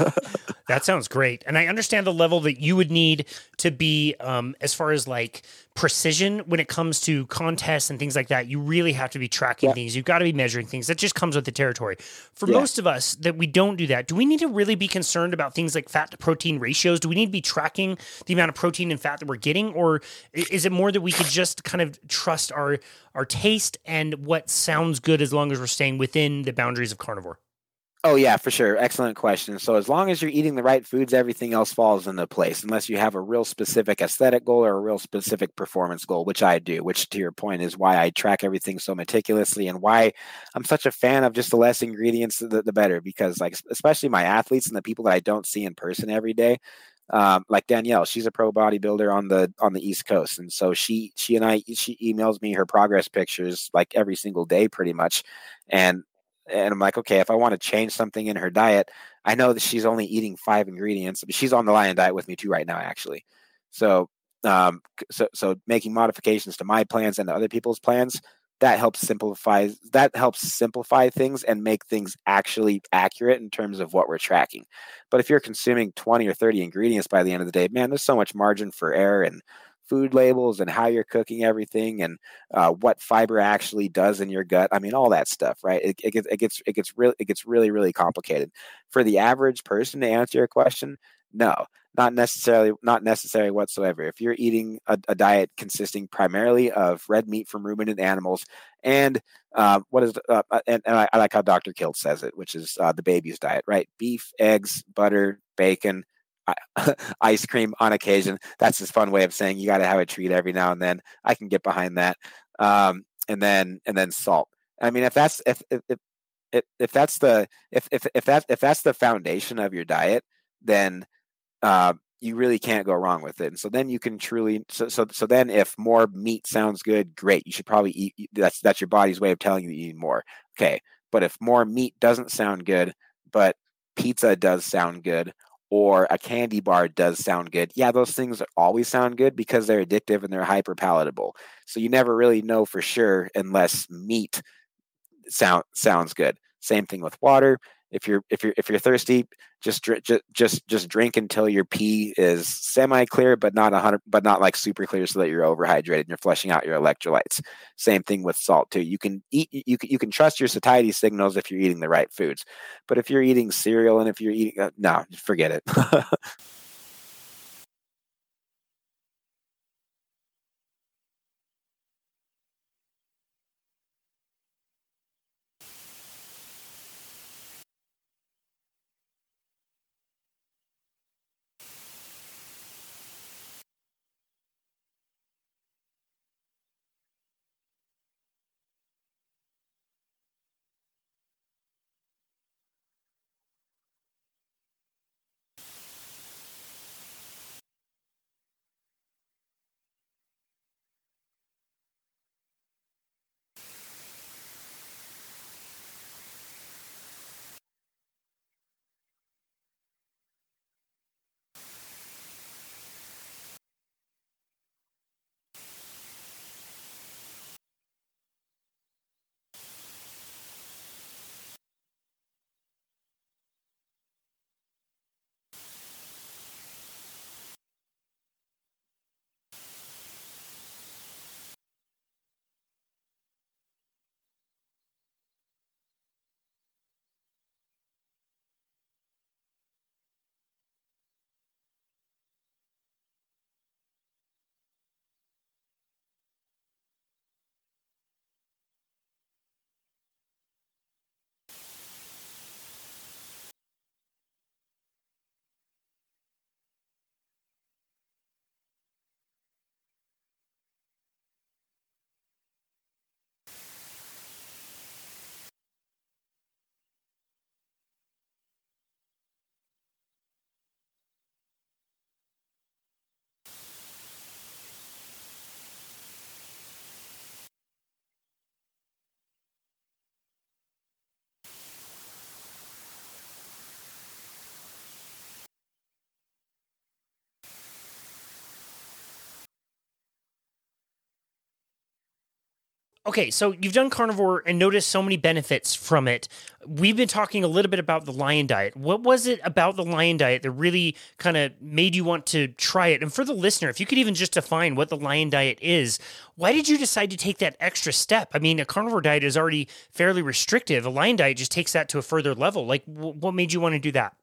That sounds great. And I understand the level that you would need to be um, as far as like precision when it comes to contests and things like that. You really have to be tracking yeah. things. You've got to be measuring things. That just comes with the territory. For yeah. most of us that we don't do that, do we need to really be concerned about things like fat to protein ratios? Do we need to be tracking the amount of protein and fat that we're getting? Or is it more that we could just kind of trust our, our taste and what sounds good as long as we're staying within the boundaries of carnivore? Oh, yeah, for sure. Excellent question. So as long as you're eating the right foods, everything else falls into place, unless you have a real specific aesthetic goal or a real specific performance goal, which I do, which to your point is why I track everything so meticulously and why I'm such a fan of just the less ingredients, the, the better, because like, especially my athletes and the people that I don't see in person every day, um, like Danielle, she's a pro bodybuilder on the, on the East Coast. And so she, she and I, she emails me her progress pictures like every single day pretty much. And And I'm like, okay, if I want to change something in her diet, I know that she's only eating five ingredients. She's on the Lion diet with me too right now, actually. So, um, so, so making modifications to my plans and to other people's plans, that helps simplify, that helps simplify things and make things actually accurate in terms of what we're tracking. But if you're consuming twenty or thirty ingredients by the end of the day, man, there's so much margin for error and food labels and how you're cooking everything and uh, what fiber actually does in your gut. I mean, all that stuff, right? It, it gets, it gets, it gets really, it gets really, really complicated for the average person. To answer your question, no, not necessarily, not necessary whatsoever. If you're eating a, a diet consisting primarily of red meat from ruminant animals and uh, what is, uh, and, and I, I like how Doctor Kilt says it, which is uh, the baby's diet, right? Beef, eggs, butter, bacon, ice cream on occasion. That's his fun way of saying you got to have a treat every now and then. I can get behind that. Um, and then and then salt. I mean, if that's if if if, if that's the if if if that if that's the foundation of your diet, then uh, you really can't go wrong with it. And so then you can truly so so so then if more meat sounds good, great. You should probably eat. That's that's your body's way of telling you to eat more. Okay, but if more meat doesn't sound good, but pizza does sound good, or a candy bar does sound good. Yeah, those things always sound good because they're addictive and they're hyper palatable. So you never really know for sure unless meat sound sounds good. Same thing with water. If you're if you're if you're thirsty, just just just just drink until your pee is semi clear, but not a hundred, but not like super clear, so that you're overhydrated and you're flushing out your electrolytes. Same thing with salt too. You can eat you can you can trust your satiety signals if you're eating the right foods, but if you're eating cereal and if you're eating uh, no, forget it. Okay, so you've done carnivore and noticed so many benefits from it. We've been talking a little bit about the Lion Diet. What was it about the Lion Diet that really kind of made you want to try it? And for the listener, if you could even just define what the Lion Diet is, why did you decide to take that extra step? I mean, a carnivore diet is already fairly restrictive. A Lion Diet just takes that to a further level. Like, w- what made you want to do that?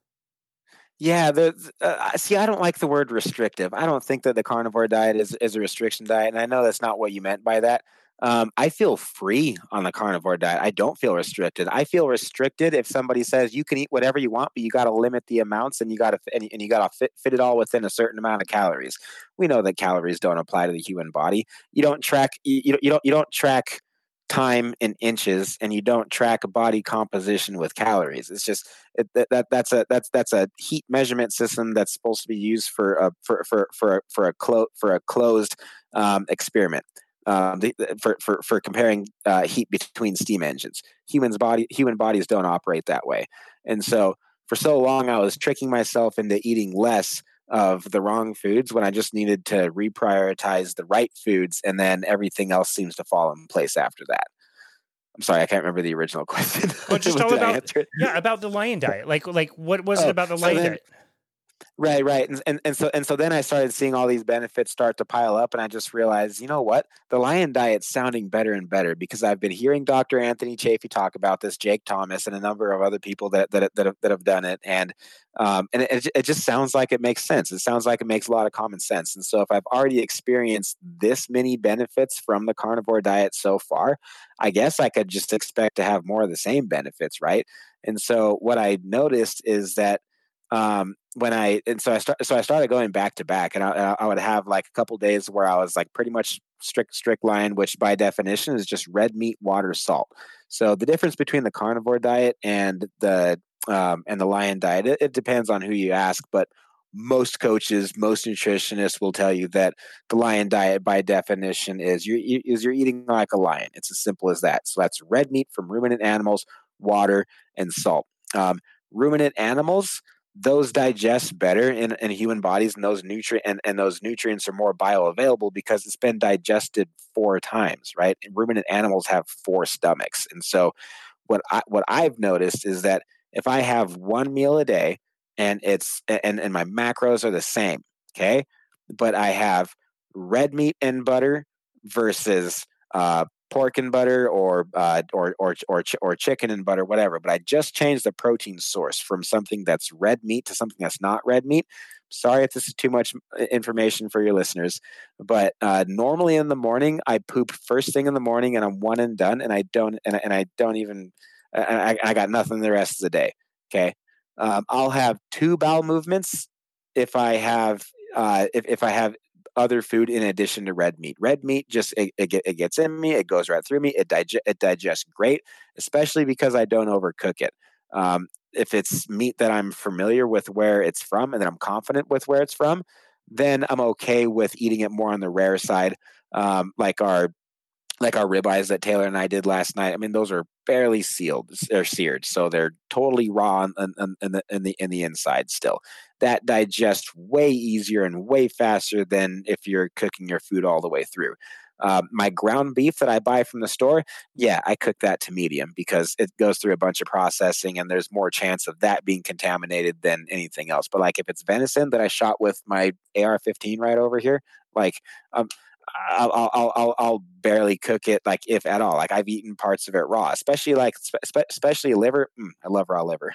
Yeah, the uh, see, I don't like the word restrictive. I don't think that the carnivore diet is is a restriction diet, and I know that's not what you meant by that. Um, I feel free on the carnivore diet. I don't feel restricted. I feel restricted if somebody says you can eat whatever you want, but you got to limit the amounts, and you got to and, and you got to fit fit it all within a certain amount of calories. We know that calories don't apply to the human body. You don't track you, you don't you don't you don't track time in inches, and you don't track body composition with calories. It's just it, that, that that's a that's that's a heat measurement system that's supposed to be used for a for for for for a clo- for a closed um, experiment. Um, the, for, for for comparing uh, heat between steam engines. Humans body human bodies don't operate that way, and so for so long I was tricking myself into eating less of the wrong foods when I just needed to reprioritize the right foods, and then everything else seems to fall in place after that. I'm sorry, I can't remember the original question. Oh, just all Did I about answer it? yeah, about the Lion Diet. Like, like what was it Oh, about the so Lion then Diet? Right, right. And, and and so and so then I started seeing all these benefits start to pile up, and I just realized, you know what? The Lion Diet's sounding better and better because I've been hearing Doctor Anthony Chafee talk about this, Jake Thomas, and a number of other people that that that have, that have done it, and um, and it, it just sounds like it makes sense. It sounds like it makes a lot of common sense. And so if I've already experienced this many benefits from the carnivore diet so far, I guess I could just expect to have more of the same benefits, right? And so what I noticed is that um, when I and so I start so I started going back to back, and I, I would have like a couple days where I was like pretty much strict strict line, which by definition is just red meat, water, salt. So the difference between the carnivore diet and the um, and the Lion diet, it, it depends on who you ask, but most coaches, most nutritionists will tell you that the Lion diet, by definition, is you're is you're eating like a lion. It's as simple as that. So that's red meat from ruminant animals, water, and salt. Um, ruminant animals, those digest better in, in human bodies, and those nutrient and, and those nutrients are more bioavailable because it's been digested four times, right? And ruminant animals have four stomachs, and so what I what I've noticed is that if I have one meal a day and it's and and my macros are the same, okay, but I have red meat and butter versus uh, pork and butter, or uh, or or or ch- or chicken and butter, whatever. But I just changed the protein source from something that's red meat to something that's not red meat. Sorry if this is too much uh, information for your listeners, but uh, normally in the morning I poop first thing in the morning, and I'm one and done, and I don't and, I- and I don't even I, I got nothing the rest of the day. Okay, um, I'll have two bowel movements if I have uh, if if I have other food in addition to red meat. Red meat just it, it, it gets in me, it goes right through me, it dig- it digests great, especially because I don't overcook it. Um, if it's meat that I'm familiar with where it's from and that I'm confident with where it's from, then I'm okay with eating it more on the rare side, um, like our like our ribeyes that Taylor and I did last night. I mean, those are barely sealed or seared, so they're totally raw in, in, in, the in the in the inside. Still, that digests way easier and way faster than if you're cooking your food all the way through. Uh, my ground beef that I buy from the store, yeah, I cook that to medium because it goes through a bunch of processing, and there's more chance of that being contaminated than anything else. But like if it's venison that I shot with my A R fifteen right over here, like um, I'll, I'll I'll I'll barely cook it, like if at all. Like I've eaten parts of it raw, especially like spe- especially liver. Mm, I love raw liver.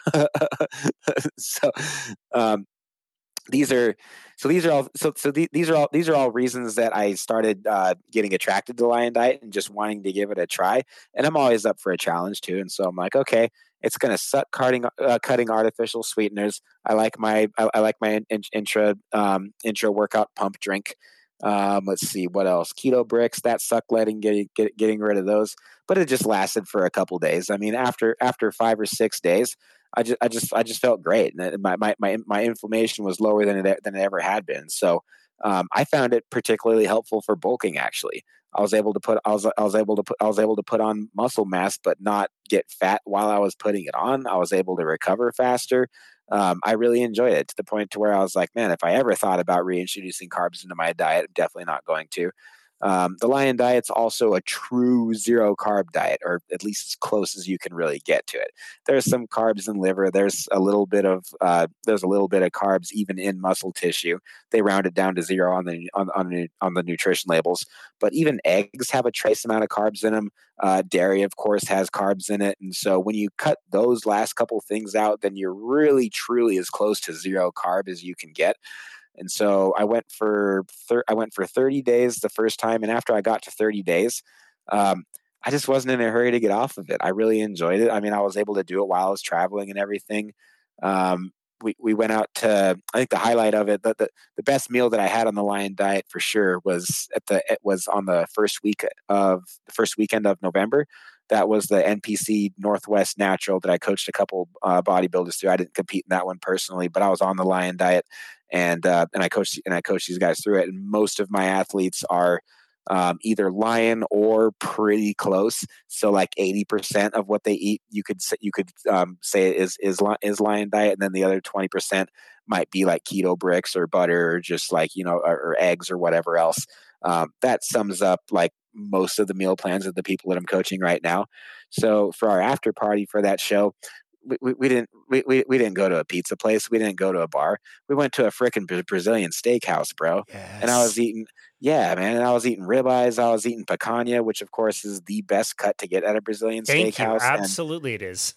so um, these are so these are all so so the, these are all these are all reasons that I started uh, getting attracted to Lion Diet and just wanting to give it a try. And I'm always up for a challenge too. And so I'm like, okay, it's going to suck cutting uh, cutting artificial sweeteners. I like my I, I like my in, in, intra um, intra workout pump drink. Um, let's see what else. Keto bricks, that suck letting getting get, getting rid of those, but it just lasted for a couple days. I mean, after after five or six days, I just I just I just felt great, and my my my, my inflammation was lower than it than it ever had been. So um, I found it particularly helpful for bulking. Actually, I was able to put I was I was able to put I was able to put on muscle mass, but not get fat while I was putting it on. I was able to recover faster. Um, I really enjoyed it to the point to where I was like, man, if I ever thought about reintroducing carbs into my diet, I'm definitely not going to. Um, the Lion Diet's also a true zero carb diet, or at least as close as you can really get to it. There's some carbs in liver. There's a little bit of uh, there's a little bit of carbs even in muscle tissue. They round it down to zero on the on on, on the nutrition labels. But even eggs have a trace amount of carbs in them. Uh, dairy, of course, has carbs in it, and so when you cut those last couple things out, then you're really truly as close to zero carb as you can get. And so I went for thir- I went for thirty days the first time, and after I got to thirty days, um, I just wasn't in a hurry to get off of it. I really enjoyed it. I mean, I was able to do it while I was traveling and everything. Um, we we went out to, I think the highlight of it, the, the the best meal that I had on the Lion Diet for sure was at the it was on the first week of the first weekend of November. That was the N P C Northwest Natural that I coached a couple uh, bodybuilders through. I didn't compete in that one personally, but I was on the Lion Diet, and uh, and I coached and I coached these guys through it. And most of my athletes are um, either Lion or pretty close. So like eighty percent of what they eat, you could say, you could um, say is is is Lion Diet, and then the other twenty percent might be like keto bricks or butter or just like, you know, or, or eggs or whatever else. Um, that sums up like most of the meal plans of the people that I'm coaching right now. So for our after party for that show, we, we, we didn't we, we, we didn't go to a pizza place. We didn't go to a bar. We went to a freaking Brazilian steakhouse, bro. Yes. And I was eating, yeah, man. And I was eating ribeyes. I was eating picanha, which of course is the best cut to get at a Brazilian Thank steakhouse. You. Absolutely, and, it is.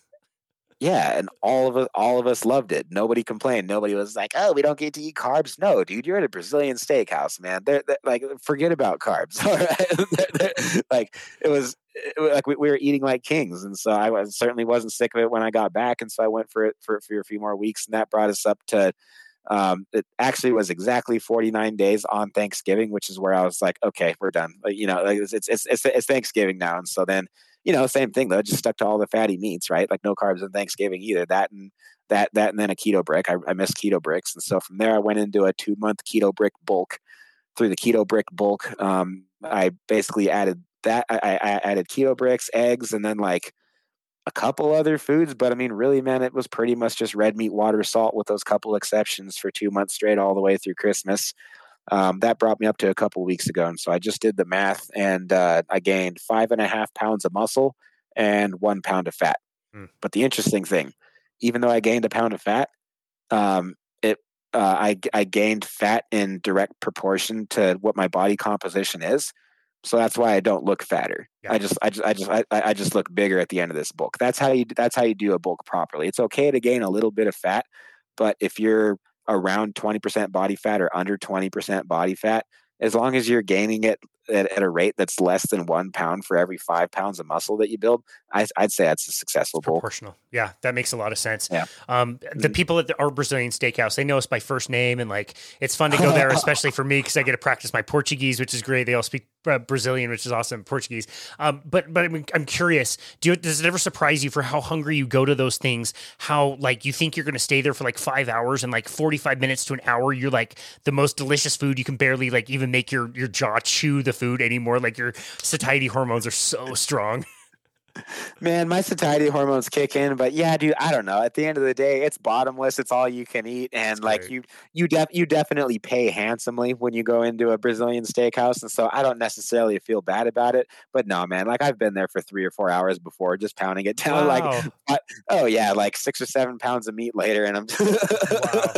Yeah, and all of us, all of us loved it. Nobody complained. Nobody was like, "Oh, we don't get to eat carbs." No, dude, you're at a Brazilian steakhouse, man. They're, they're like, forget about carbs. All right, they're, they're, like it was, it was like we, we were eating like kings, and so I was, certainly wasn't sick of it when I got back, and so I went for it for, for a few more weeks, and that brought us up to. Um, it actually was exactly forty-nine days on Thanksgiving, which is where I was like, okay, we're done. Like, you know, like it's, it's it's it's Thanksgiving now, and so then. You know, same thing though. Just stuck to all the fatty meats, right? Like no carbs on Thanksgiving either. That and that, that, and then a keto brick. I, I missed keto bricks, and so from there I went into a two month keto brick bulk. Through the keto brick bulk, um, I basically added that. I, I added keto bricks, eggs, and then like a couple other foods. But I mean, really, man, it was pretty much just red meat, water, salt, with those couple exceptions for two months straight, all the way through Christmas. Um, that brought me up to a couple of weeks ago. And so I just did the math, and uh, I gained five and a half pounds of muscle and one pound of fat. Mm. But the interesting thing, even though I gained a pound of fat, um, it uh, I, I gained fat in direct proportion to what my body composition is. So that's why I don't look fatter. Yeah. I just, I just, I just, I, I just look bigger at the end of this bulk. That's how you, that's how you do a bulk properly. It's okay to gain a little bit of fat, but if you're around twenty percent body fat or under twenty percent body fat, as long as you're gaining it at, at a rate that's less than one pound for every five pounds of muscle that you build, I, I'd say that's a successful bulk. Proportional. Yeah, that makes a lot of sense. Yeah. Um, the mm-hmm. people at the, our Brazilian steakhouse, they know us by first name, and like it's fun to go there, especially for me because I get to practice my Portuguese, which is great. They all speak uh, Brazilian, which is awesome, Portuguese. Um, but but I'm, I'm curious, do you, does it ever surprise you for how hungry you go to those things? How like you think you're going to stay there for like five hours and like forty-five minutes to an hour, you're like the most delicious food. You can barely like even make your your jaw chew the food anymore. Like your satiety hormones are so strong. Man, my satiety hormones kick in, but yeah, dude, I don't know. At the end of the day, it's bottomless. It's all you can eat, and That's like great. you, you def, you definitely pay handsomely when you go into a Brazilian steakhouse, and so I don't necessarily feel bad about it. But no, man, like I've been there for three or four hours before, just pounding it down. Wow. Like, I, oh yeah, like six or seven pounds of meat later, and I'm wow.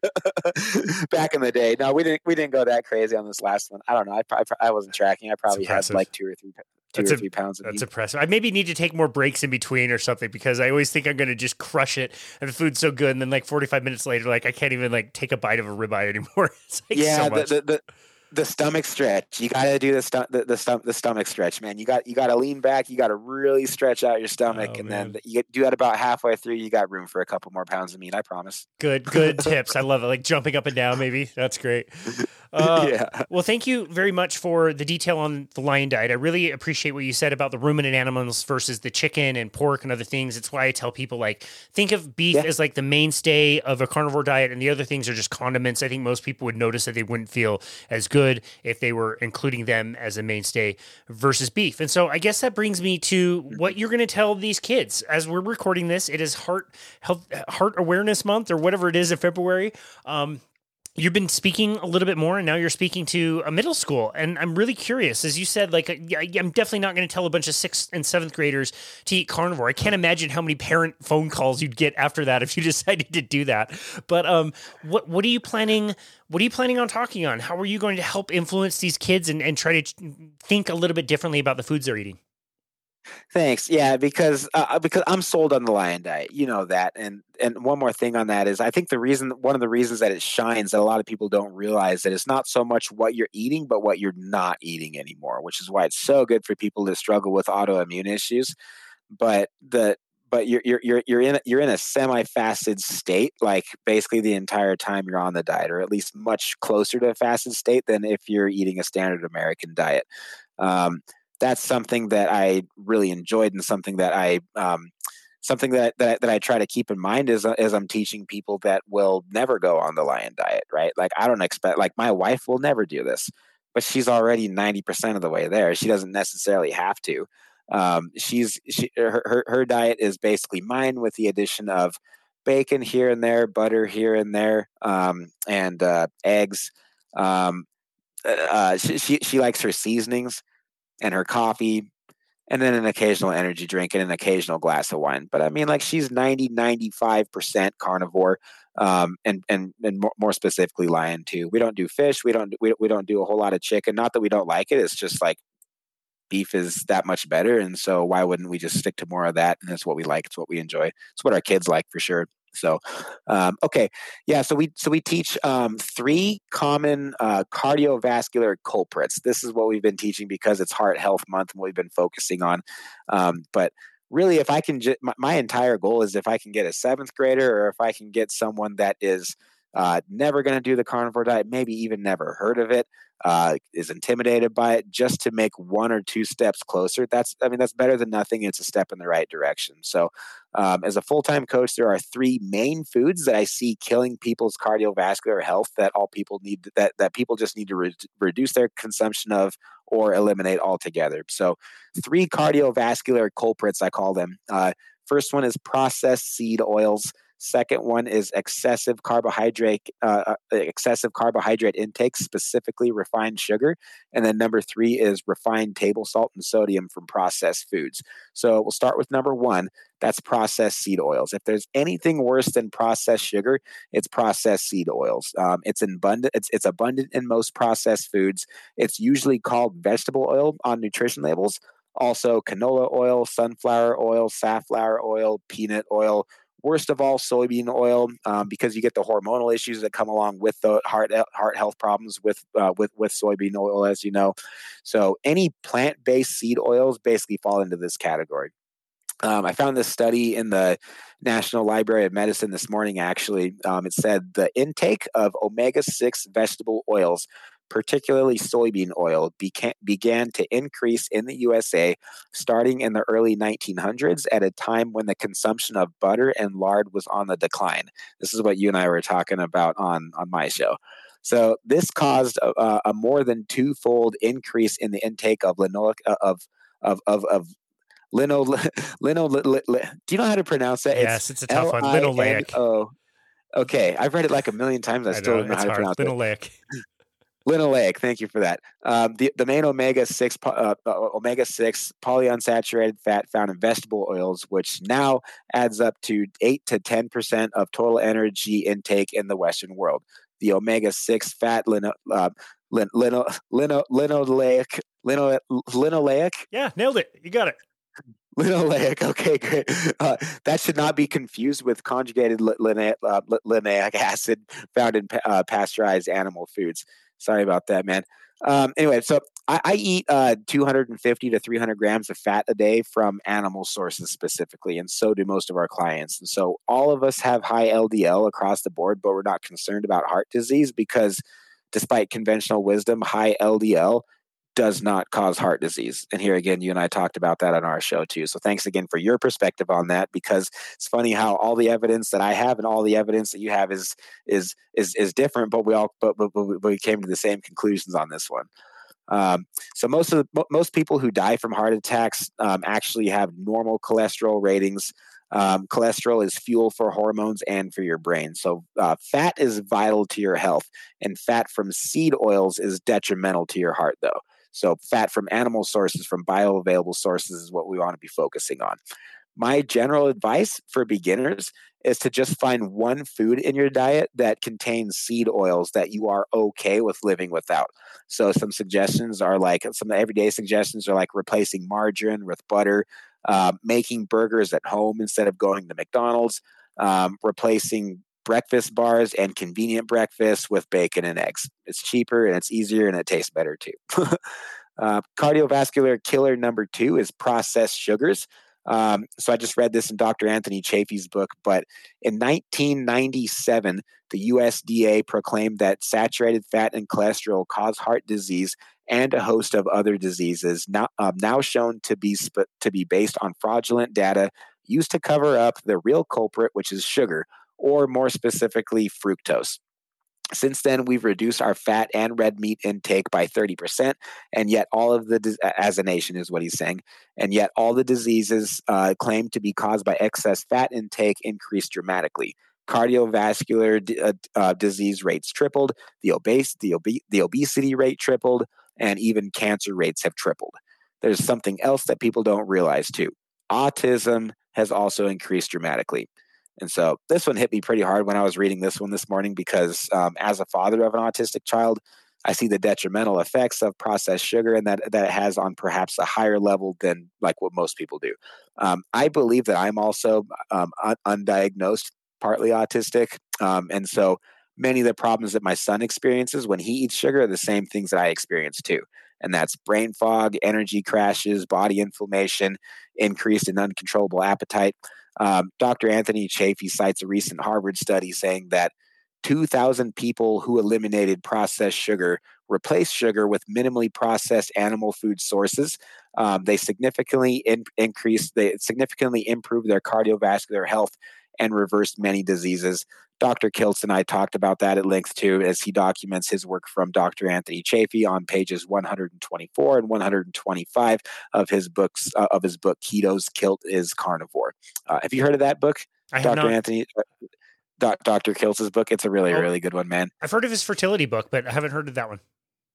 Back in the day. No, we didn't, we didn't go that crazy on this last one. I don't know. I, I, I wasn't tracking. I probably had like two or three. Two that's or three pounds of That's meat. impressive. I maybe need to take more breaks in between or something because I always think I'm going to just crush it and the food's so good. And then like forty-five minutes later, like I can't even like take a bite of a ribeye anymore. It's like yeah, so much. The, the, the, the stomach stretch. You got to do the, stu- the, the, stom- the stomach stretch, man. You got you got to lean back. You got to really stretch out your stomach. Oh, and man. Then you get, do that about halfway through. You got room for a couple more pounds of meat. I promise. Good, good tips. I love it. Like jumping up and down, maybe. That's great. Uh, yeah. Well, thank you very much for the detail on the Lion Diet. I really appreciate what you said about the ruminant animals versus the chicken and pork and other things. It's why I tell people, like, think of beef yeah. as like the mainstay of a carnivore diet, and the other things are just condiments. I think most people would notice that they wouldn't feel as good if they were including them as a mainstay versus beef. And so I guess that brings me to what you're going to tell these kids. As we're recording this, it is Heart Health Heart Awareness Month or whatever it is in February. Um, You've been speaking a little bit more, and now you're speaking to a middle school. And I'm really curious, as you said, like, I'm definitely not going to tell a bunch of sixth and seventh graders to eat carnivore. I can't imagine how many parent phone calls you'd get after that if you decided to do that. But um, what what are you planning? What are you planning on talking on? How are you going to help influence these kids and, and try to think a little bit differently about the foods they're eating? Thanks. Yeah, because uh, because I'm sold on the Lion Diet, you know that, and and one more thing on that is I think the reason one of the reasons that it shines that a lot of people don't realize that it's not so much what you're eating, but what you're not eating anymore, which is why it's so good for people that struggle with autoimmune issues. But the but you're you're you're you're in you're in a semi-fasted state, like basically the entire time you're on the diet, or at least much closer to a fasted state than if you're eating a standard American diet. Um, that's something that I really enjoyed, and something that I um, something that, that that I try to keep in mind as as I'm teaching people that will never go on the Lion Diet, right? Like I don't expect, like my wife will never do this, but she's already ninety percent of the way there. She doesn't necessarily have to. Um, she's she, her, her her diet is basically mine with the addition of bacon here and there, butter here and there, um, and uh, eggs. Um, uh, she, she she likes her seasonings and her coffee, and then an occasional energy drink and an occasional glass of wine. But I mean, like she's ninety, ninety-five percent carnivore, um, and, and, and more, more specifically lion too. We don't do fish. We don't, we, we don't do a whole lot of chicken. Not that we don't like it. It's just like beef is that much better. And so why wouldn't we just stick to more of that? And that's what we like. It's what we enjoy. It's what our kids like for sure. So, um, okay. Yeah. So we, so we teach, um, three common, uh, cardiovascular culprits. This is what we've been teaching because it's Heart Health Month and what we've been focusing on. Um, but really, if I can, ju- my, my entire goal is if I can get a seventh grader, or if I can get someone that is, uh, never going to do the carnivore diet, maybe even never heard of it, uh, is intimidated by it, just to make one or two steps closer. That's, I mean, that's better than nothing. It's a step in the right direction. So, um, as a full-time coach, there are three main foods that I see killing people's cardiovascular health that all people need, that, that people just need to re- reduce their consumption of or eliminate altogether. So three cardiovascular culprits, I call them. Uh, first one is processed seed oils. Second one is excessive carbohydrate, uh, excessive carbohydrate intake, specifically refined sugar. And then number three is refined table salt and sodium from processed foods. So we'll start with number one. That's processed seed oils. If there's anything worse than processed sugar, it's processed seed oils. Um, it's abundant. It's it's abundant in most processed foods. It's usually called vegetable oil on nutrition labels. Also, canola oil, sunflower oil, safflower oil, peanut oil. Worst of all, soybean oil, um, because you get the hormonal issues that come along with the heart heart health problems with uh, with with soybean oil, as you know. So any plant based seed oils basically fall into this category. Um, I found this study in the National Library of Medicine this morning, actually. Um, it said the intake of omega six vegetable oils, particularly soybean oil, beca- began to increase in the U S A starting in the early nineteen hundreds at a time when the consumption of butter and lard was on the decline. This is what you and I were talking about on, on my show. So this caused a, a more than twofold increase in the intake of linoleic of of of, of Lino, lino, li, li, li, do you know how to pronounce that? Yes, it's, it's a tough one. Linoleic. Oh, okay. I've read it like a million times. I, I still know, don't know how to hard. pronounce Linoleic. it. Linoleic. Thank you for that. Um, the, the main omega six uh, omega six polyunsaturated fat found in vegetable oils, which now adds up to eight to ten percent of total energy intake in the Western world. The omega six fat lino, uh, lin, lino, lino, linoleic, lino, linoleic. Yeah, nailed it. You got it. Linoleic. Okay, great. Uh, that should not be confused with conjugated linoleic, uh, linoleic acid found in uh, pasteurized animal foods. Sorry about that, man. Um, anyway, so I, I eat uh, two hundred fifty to three hundred grams of fat a day from animal sources specifically, and so do most of our clients. And so all of us have high L D L across the board, but we're not concerned about heart disease because despite conventional wisdom, high L D L does not cause heart disease. And here again, you and I talked about that on our show too. So thanks again for your perspective on that, because it's funny how all the evidence that I have and all the evidence that you have is is is is different, but we all but, but, but we came to the same conclusions on this one. Um, so most of the, most people who die from heart attacks um, actually have normal cholesterol ratings. Um, cholesterol is fuel for hormones and for your brain. So uh, fat is vital to your health, and fat from seed oils is detrimental to your heart, though. So fat from animal sources, from bioavailable sources, is what we want to be focusing on. My general advice for beginners is to just find one food in your diet that contains seed oils that you are okay with living without. So some suggestions are like, some everyday suggestions are like replacing margarine with butter, uh, making burgers at home instead of going to McDonald's, um, replacing breakfast bars and convenient breakfast with bacon and eggs. It's cheaper and it's easier and it tastes better too. uh, cardiovascular killer number two is processed sugars. Um, so I just read this in Doctor Anthony Chaffee's book, but in nineteen ninety-seven, the U S D A proclaimed that saturated fat and cholesterol cause heart disease and a host of other diseases, now, um, now shown to be sp- to be based on fraudulent data used to cover up the real culprit, which is sugar, or more specifically, fructose. Since then, we've reduced our fat and red meat intake by thirty percent, and yet all of the, as a nation is what he's saying, and yet all the diseases uh, claimed to be caused by excess fat intake increased dramatically. Cardiovascular d- uh, uh, disease rates tripled, the, obese, the, obe- the obesity rate tripled, and even cancer rates have tripled. There's something else that people don't realize too. Autism has also increased dramatically. And so this one hit me pretty hard when I was reading this one this morning because um, as a father of an autistic child, I see the detrimental effects of processed sugar and that, that it has on perhaps a higher level than like what most people do. Um, I believe that I'm also um, un- undiagnosed, partly autistic. Um, and so many of the problems that my son experiences when he eats sugar are the same things that I experience too. And that's brain fog, energy crashes, body inflammation, increased and uncontrollable appetite. Um, Doctor Anthony Chaffee cites a recent Harvard study saying that two thousand people who eliminated processed sugar replaced sugar with minimally processed animal food sources. Um, they significantly in, increased, they significantly improved their cardiovascular health and reversed many diseases. Doctor Kiltz and I talked about that at length too, as he documents his work from Doctor Anthony Chaffee on pages one hundred twenty-four and one hundred twenty-five of his books uh, of his book Keto's Kilt is Carnivore. Uh, have you heard of that book, I have Doctor not. Anthony? Uh, Doc, Doctor Kiltz's book. It's a really, Oh, really good one, man. I've heard of his fertility book, but I haven't heard of that one.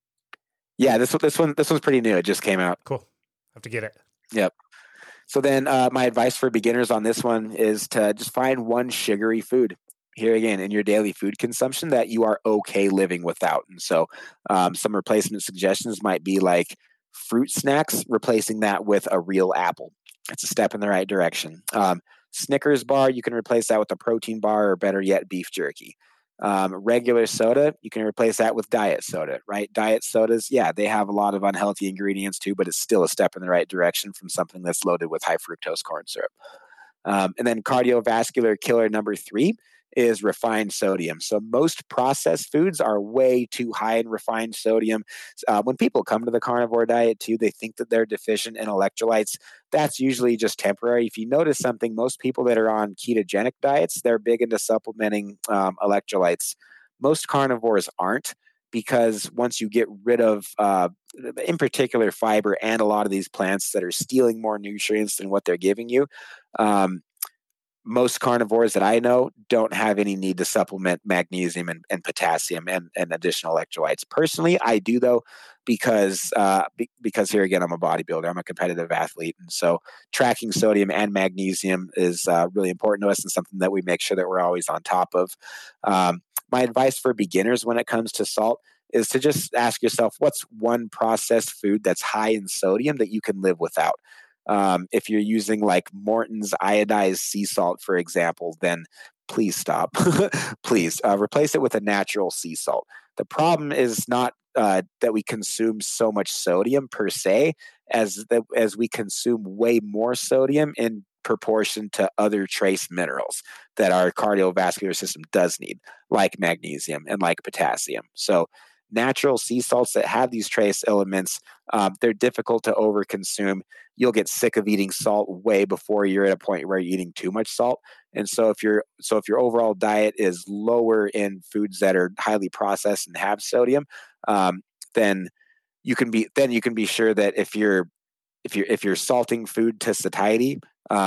Yeah, this this one this one's pretty new. It just came out. Cool. I have to get it. Yep. So then uh, my advice for beginners on this one is to just find one sugary food here again in your daily food consumption that you are okay living without. And so um, some replacement suggestions might be like fruit snacks, replacing that with a real apple. It's a step in the right direction. Um, Snickers bar, you can replace that with a protein bar or better yet, beef jerky. Um, regular soda, you can replace that with diet soda, right? Diet sodas, yeah, they have a lot of unhealthy ingredients too, but it's still a step in the right direction from something that's loaded with high fructose corn syrup. Um, and then cardiovascular killer number three is refined sodium. So most processed foods are way too high in refined sodium. Uh, when people come to the carnivore diet too, they think that they're deficient in electrolytes. That's usually just temporary. If you notice something, most people that are on ketogenic diets, they're big into supplementing um, electrolytes. Most carnivores aren't, because once you get rid of, uh, in particular, fiber and a lot of these plants that are stealing more nutrients than what they're giving you, um, most carnivores that I know don't have any need to supplement magnesium and, and potassium and, and additional electrolytes. Personally, I do though, because uh, be, because here again, I'm a bodybuilder, I'm a competitive athlete, and so tracking sodium and magnesium is uh, really important to us and something that we make sure that we're always on top of. Um, my advice for beginners when it comes to salt is to just ask yourself, what's one processed food that's high in sodium that you can live without? Um, if you're using like Morton's iodized sea salt, for example, then please stop. Please uh, replace it with a natural sea salt. The problem is not uh, that we consume so much sodium per se, as that as we consume way more sodium in proportion to other trace minerals that our cardiovascular system does need, like magnesium and like potassium. So natural sea salts that have these trace elements, um, they're difficult to overconsume. You'll get sick of eating salt way before you're at a point where you're eating too much salt. And so if you're so if your overall diet is lower in foods that are highly processed and have sodium, um, then you can be then you can be sure that if you're if you're if you're salting food to satiety, um,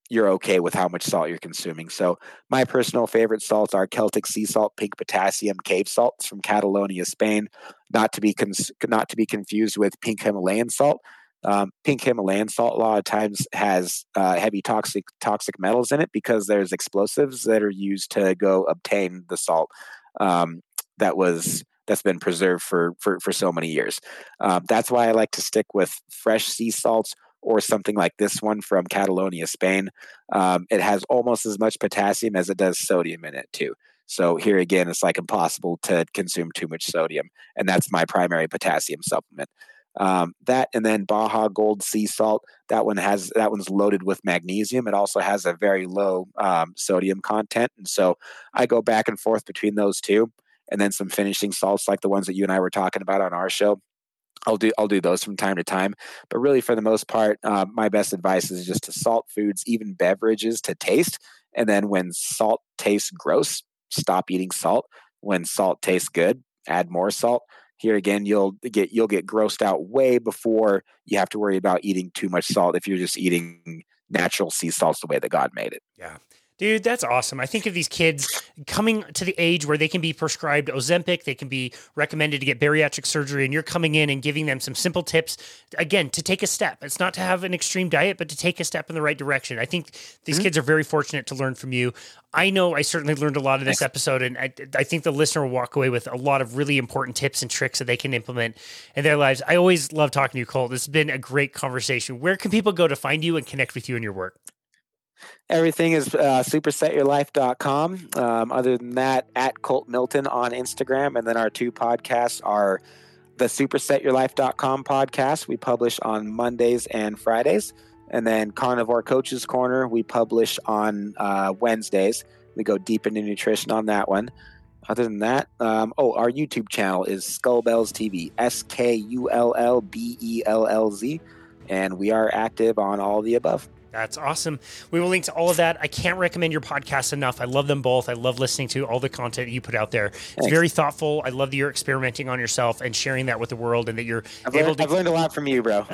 you're okay with how much salt you're consuming. So my personal favorite salts are Celtic sea salt, pink potassium, cave salts from Catalonia, Spain, not to be cons- not to be confused with pink Himalayan salt. Um, pink Himalayan salt a lot of times has uh, heavy toxic toxic metals in it because there's explosives that are used to go obtain the salt um, that was that's been preserved for for, for so many years. Um, that's why I like to stick with fresh sea salts or something like this one from Catalonia, Spain. Um, it has almost as much potassium as it does sodium in it too. So here again, it's like impossible to consume too much sodium, and that's my primary potassium supplement. Um, that and then Baja Gold sea salt. That one has that one's loaded with magnesium. It also has a very low um, sodium content, and so I go back and forth between those two, and then some finishing salts like the ones that you and I were talking about on our show. I'll do I'll do those from time to time, but really for the most part, uh, my best advice is just to salt foods, even beverages, to taste. And then when salt tastes gross, stop eating salt. When salt tastes good, add more salt. Here again, you'll get you'll get grossed out way before you have to worry about eating too much salt if you're just eating natural sea salts the way that God made it. Yeah. Dude, that's awesome. I think of these kids coming to the age where they can be prescribed Ozempic, they can be recommended to get bariatric surgery, and you're coming in and giving them some simple tips, again, to take a step. It's not to have an extreme diet, but to take a step in the right direction. I think these mm-hmm. kids are very fortunate to learn from you. I know I certainly learned a lot of this Thanks. episode, and I, I think the listener will walk away with a lot of really important tips and tricks that they can implement in their lives. I always love talking to you, Colt. This has been a great conversation. Where can people go to find you and connect with you and your work? Everything is uh, superset your life dot com. Um, other than that, at Colt Milton on Instagram. And then our two podcasts are the superset your life dot com podcast. We publish on Mondays and Fridays. And then Carnivore Coaches Corner, we publish on uh, Wednesdays. We go deep into nutrition on that one. Other than that, um, oh, our YouTube channel is Skullbells T V, S K U L L B E L L Z. And we are active on all the above. That's awesome. We will link to all of that. I can't recommend your podcast enough. I love them both. I love listening to all the content you put out there. It's Thanks. very thoughtful. I love that you're experimenting on yourself and sharing that with the world, and that you're I've able learned, to... I've learned a lot from you, bro.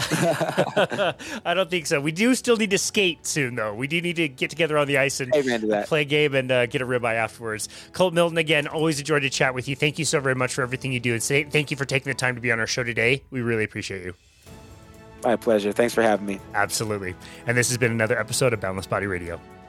I don't think so. We do still need to skate soon, though. We do need to get together on the ice and play a game and uh, get a ribeye afterwards. Colt Milton, again, always enjoyed to chat with you. Thank you so very much for everything you do. And say, thank you for taking the time to be on our show today. We really appreciate you. My pleasure. Thanks for having me. Absolutely. And this has been another episode of Boundless Body Radio.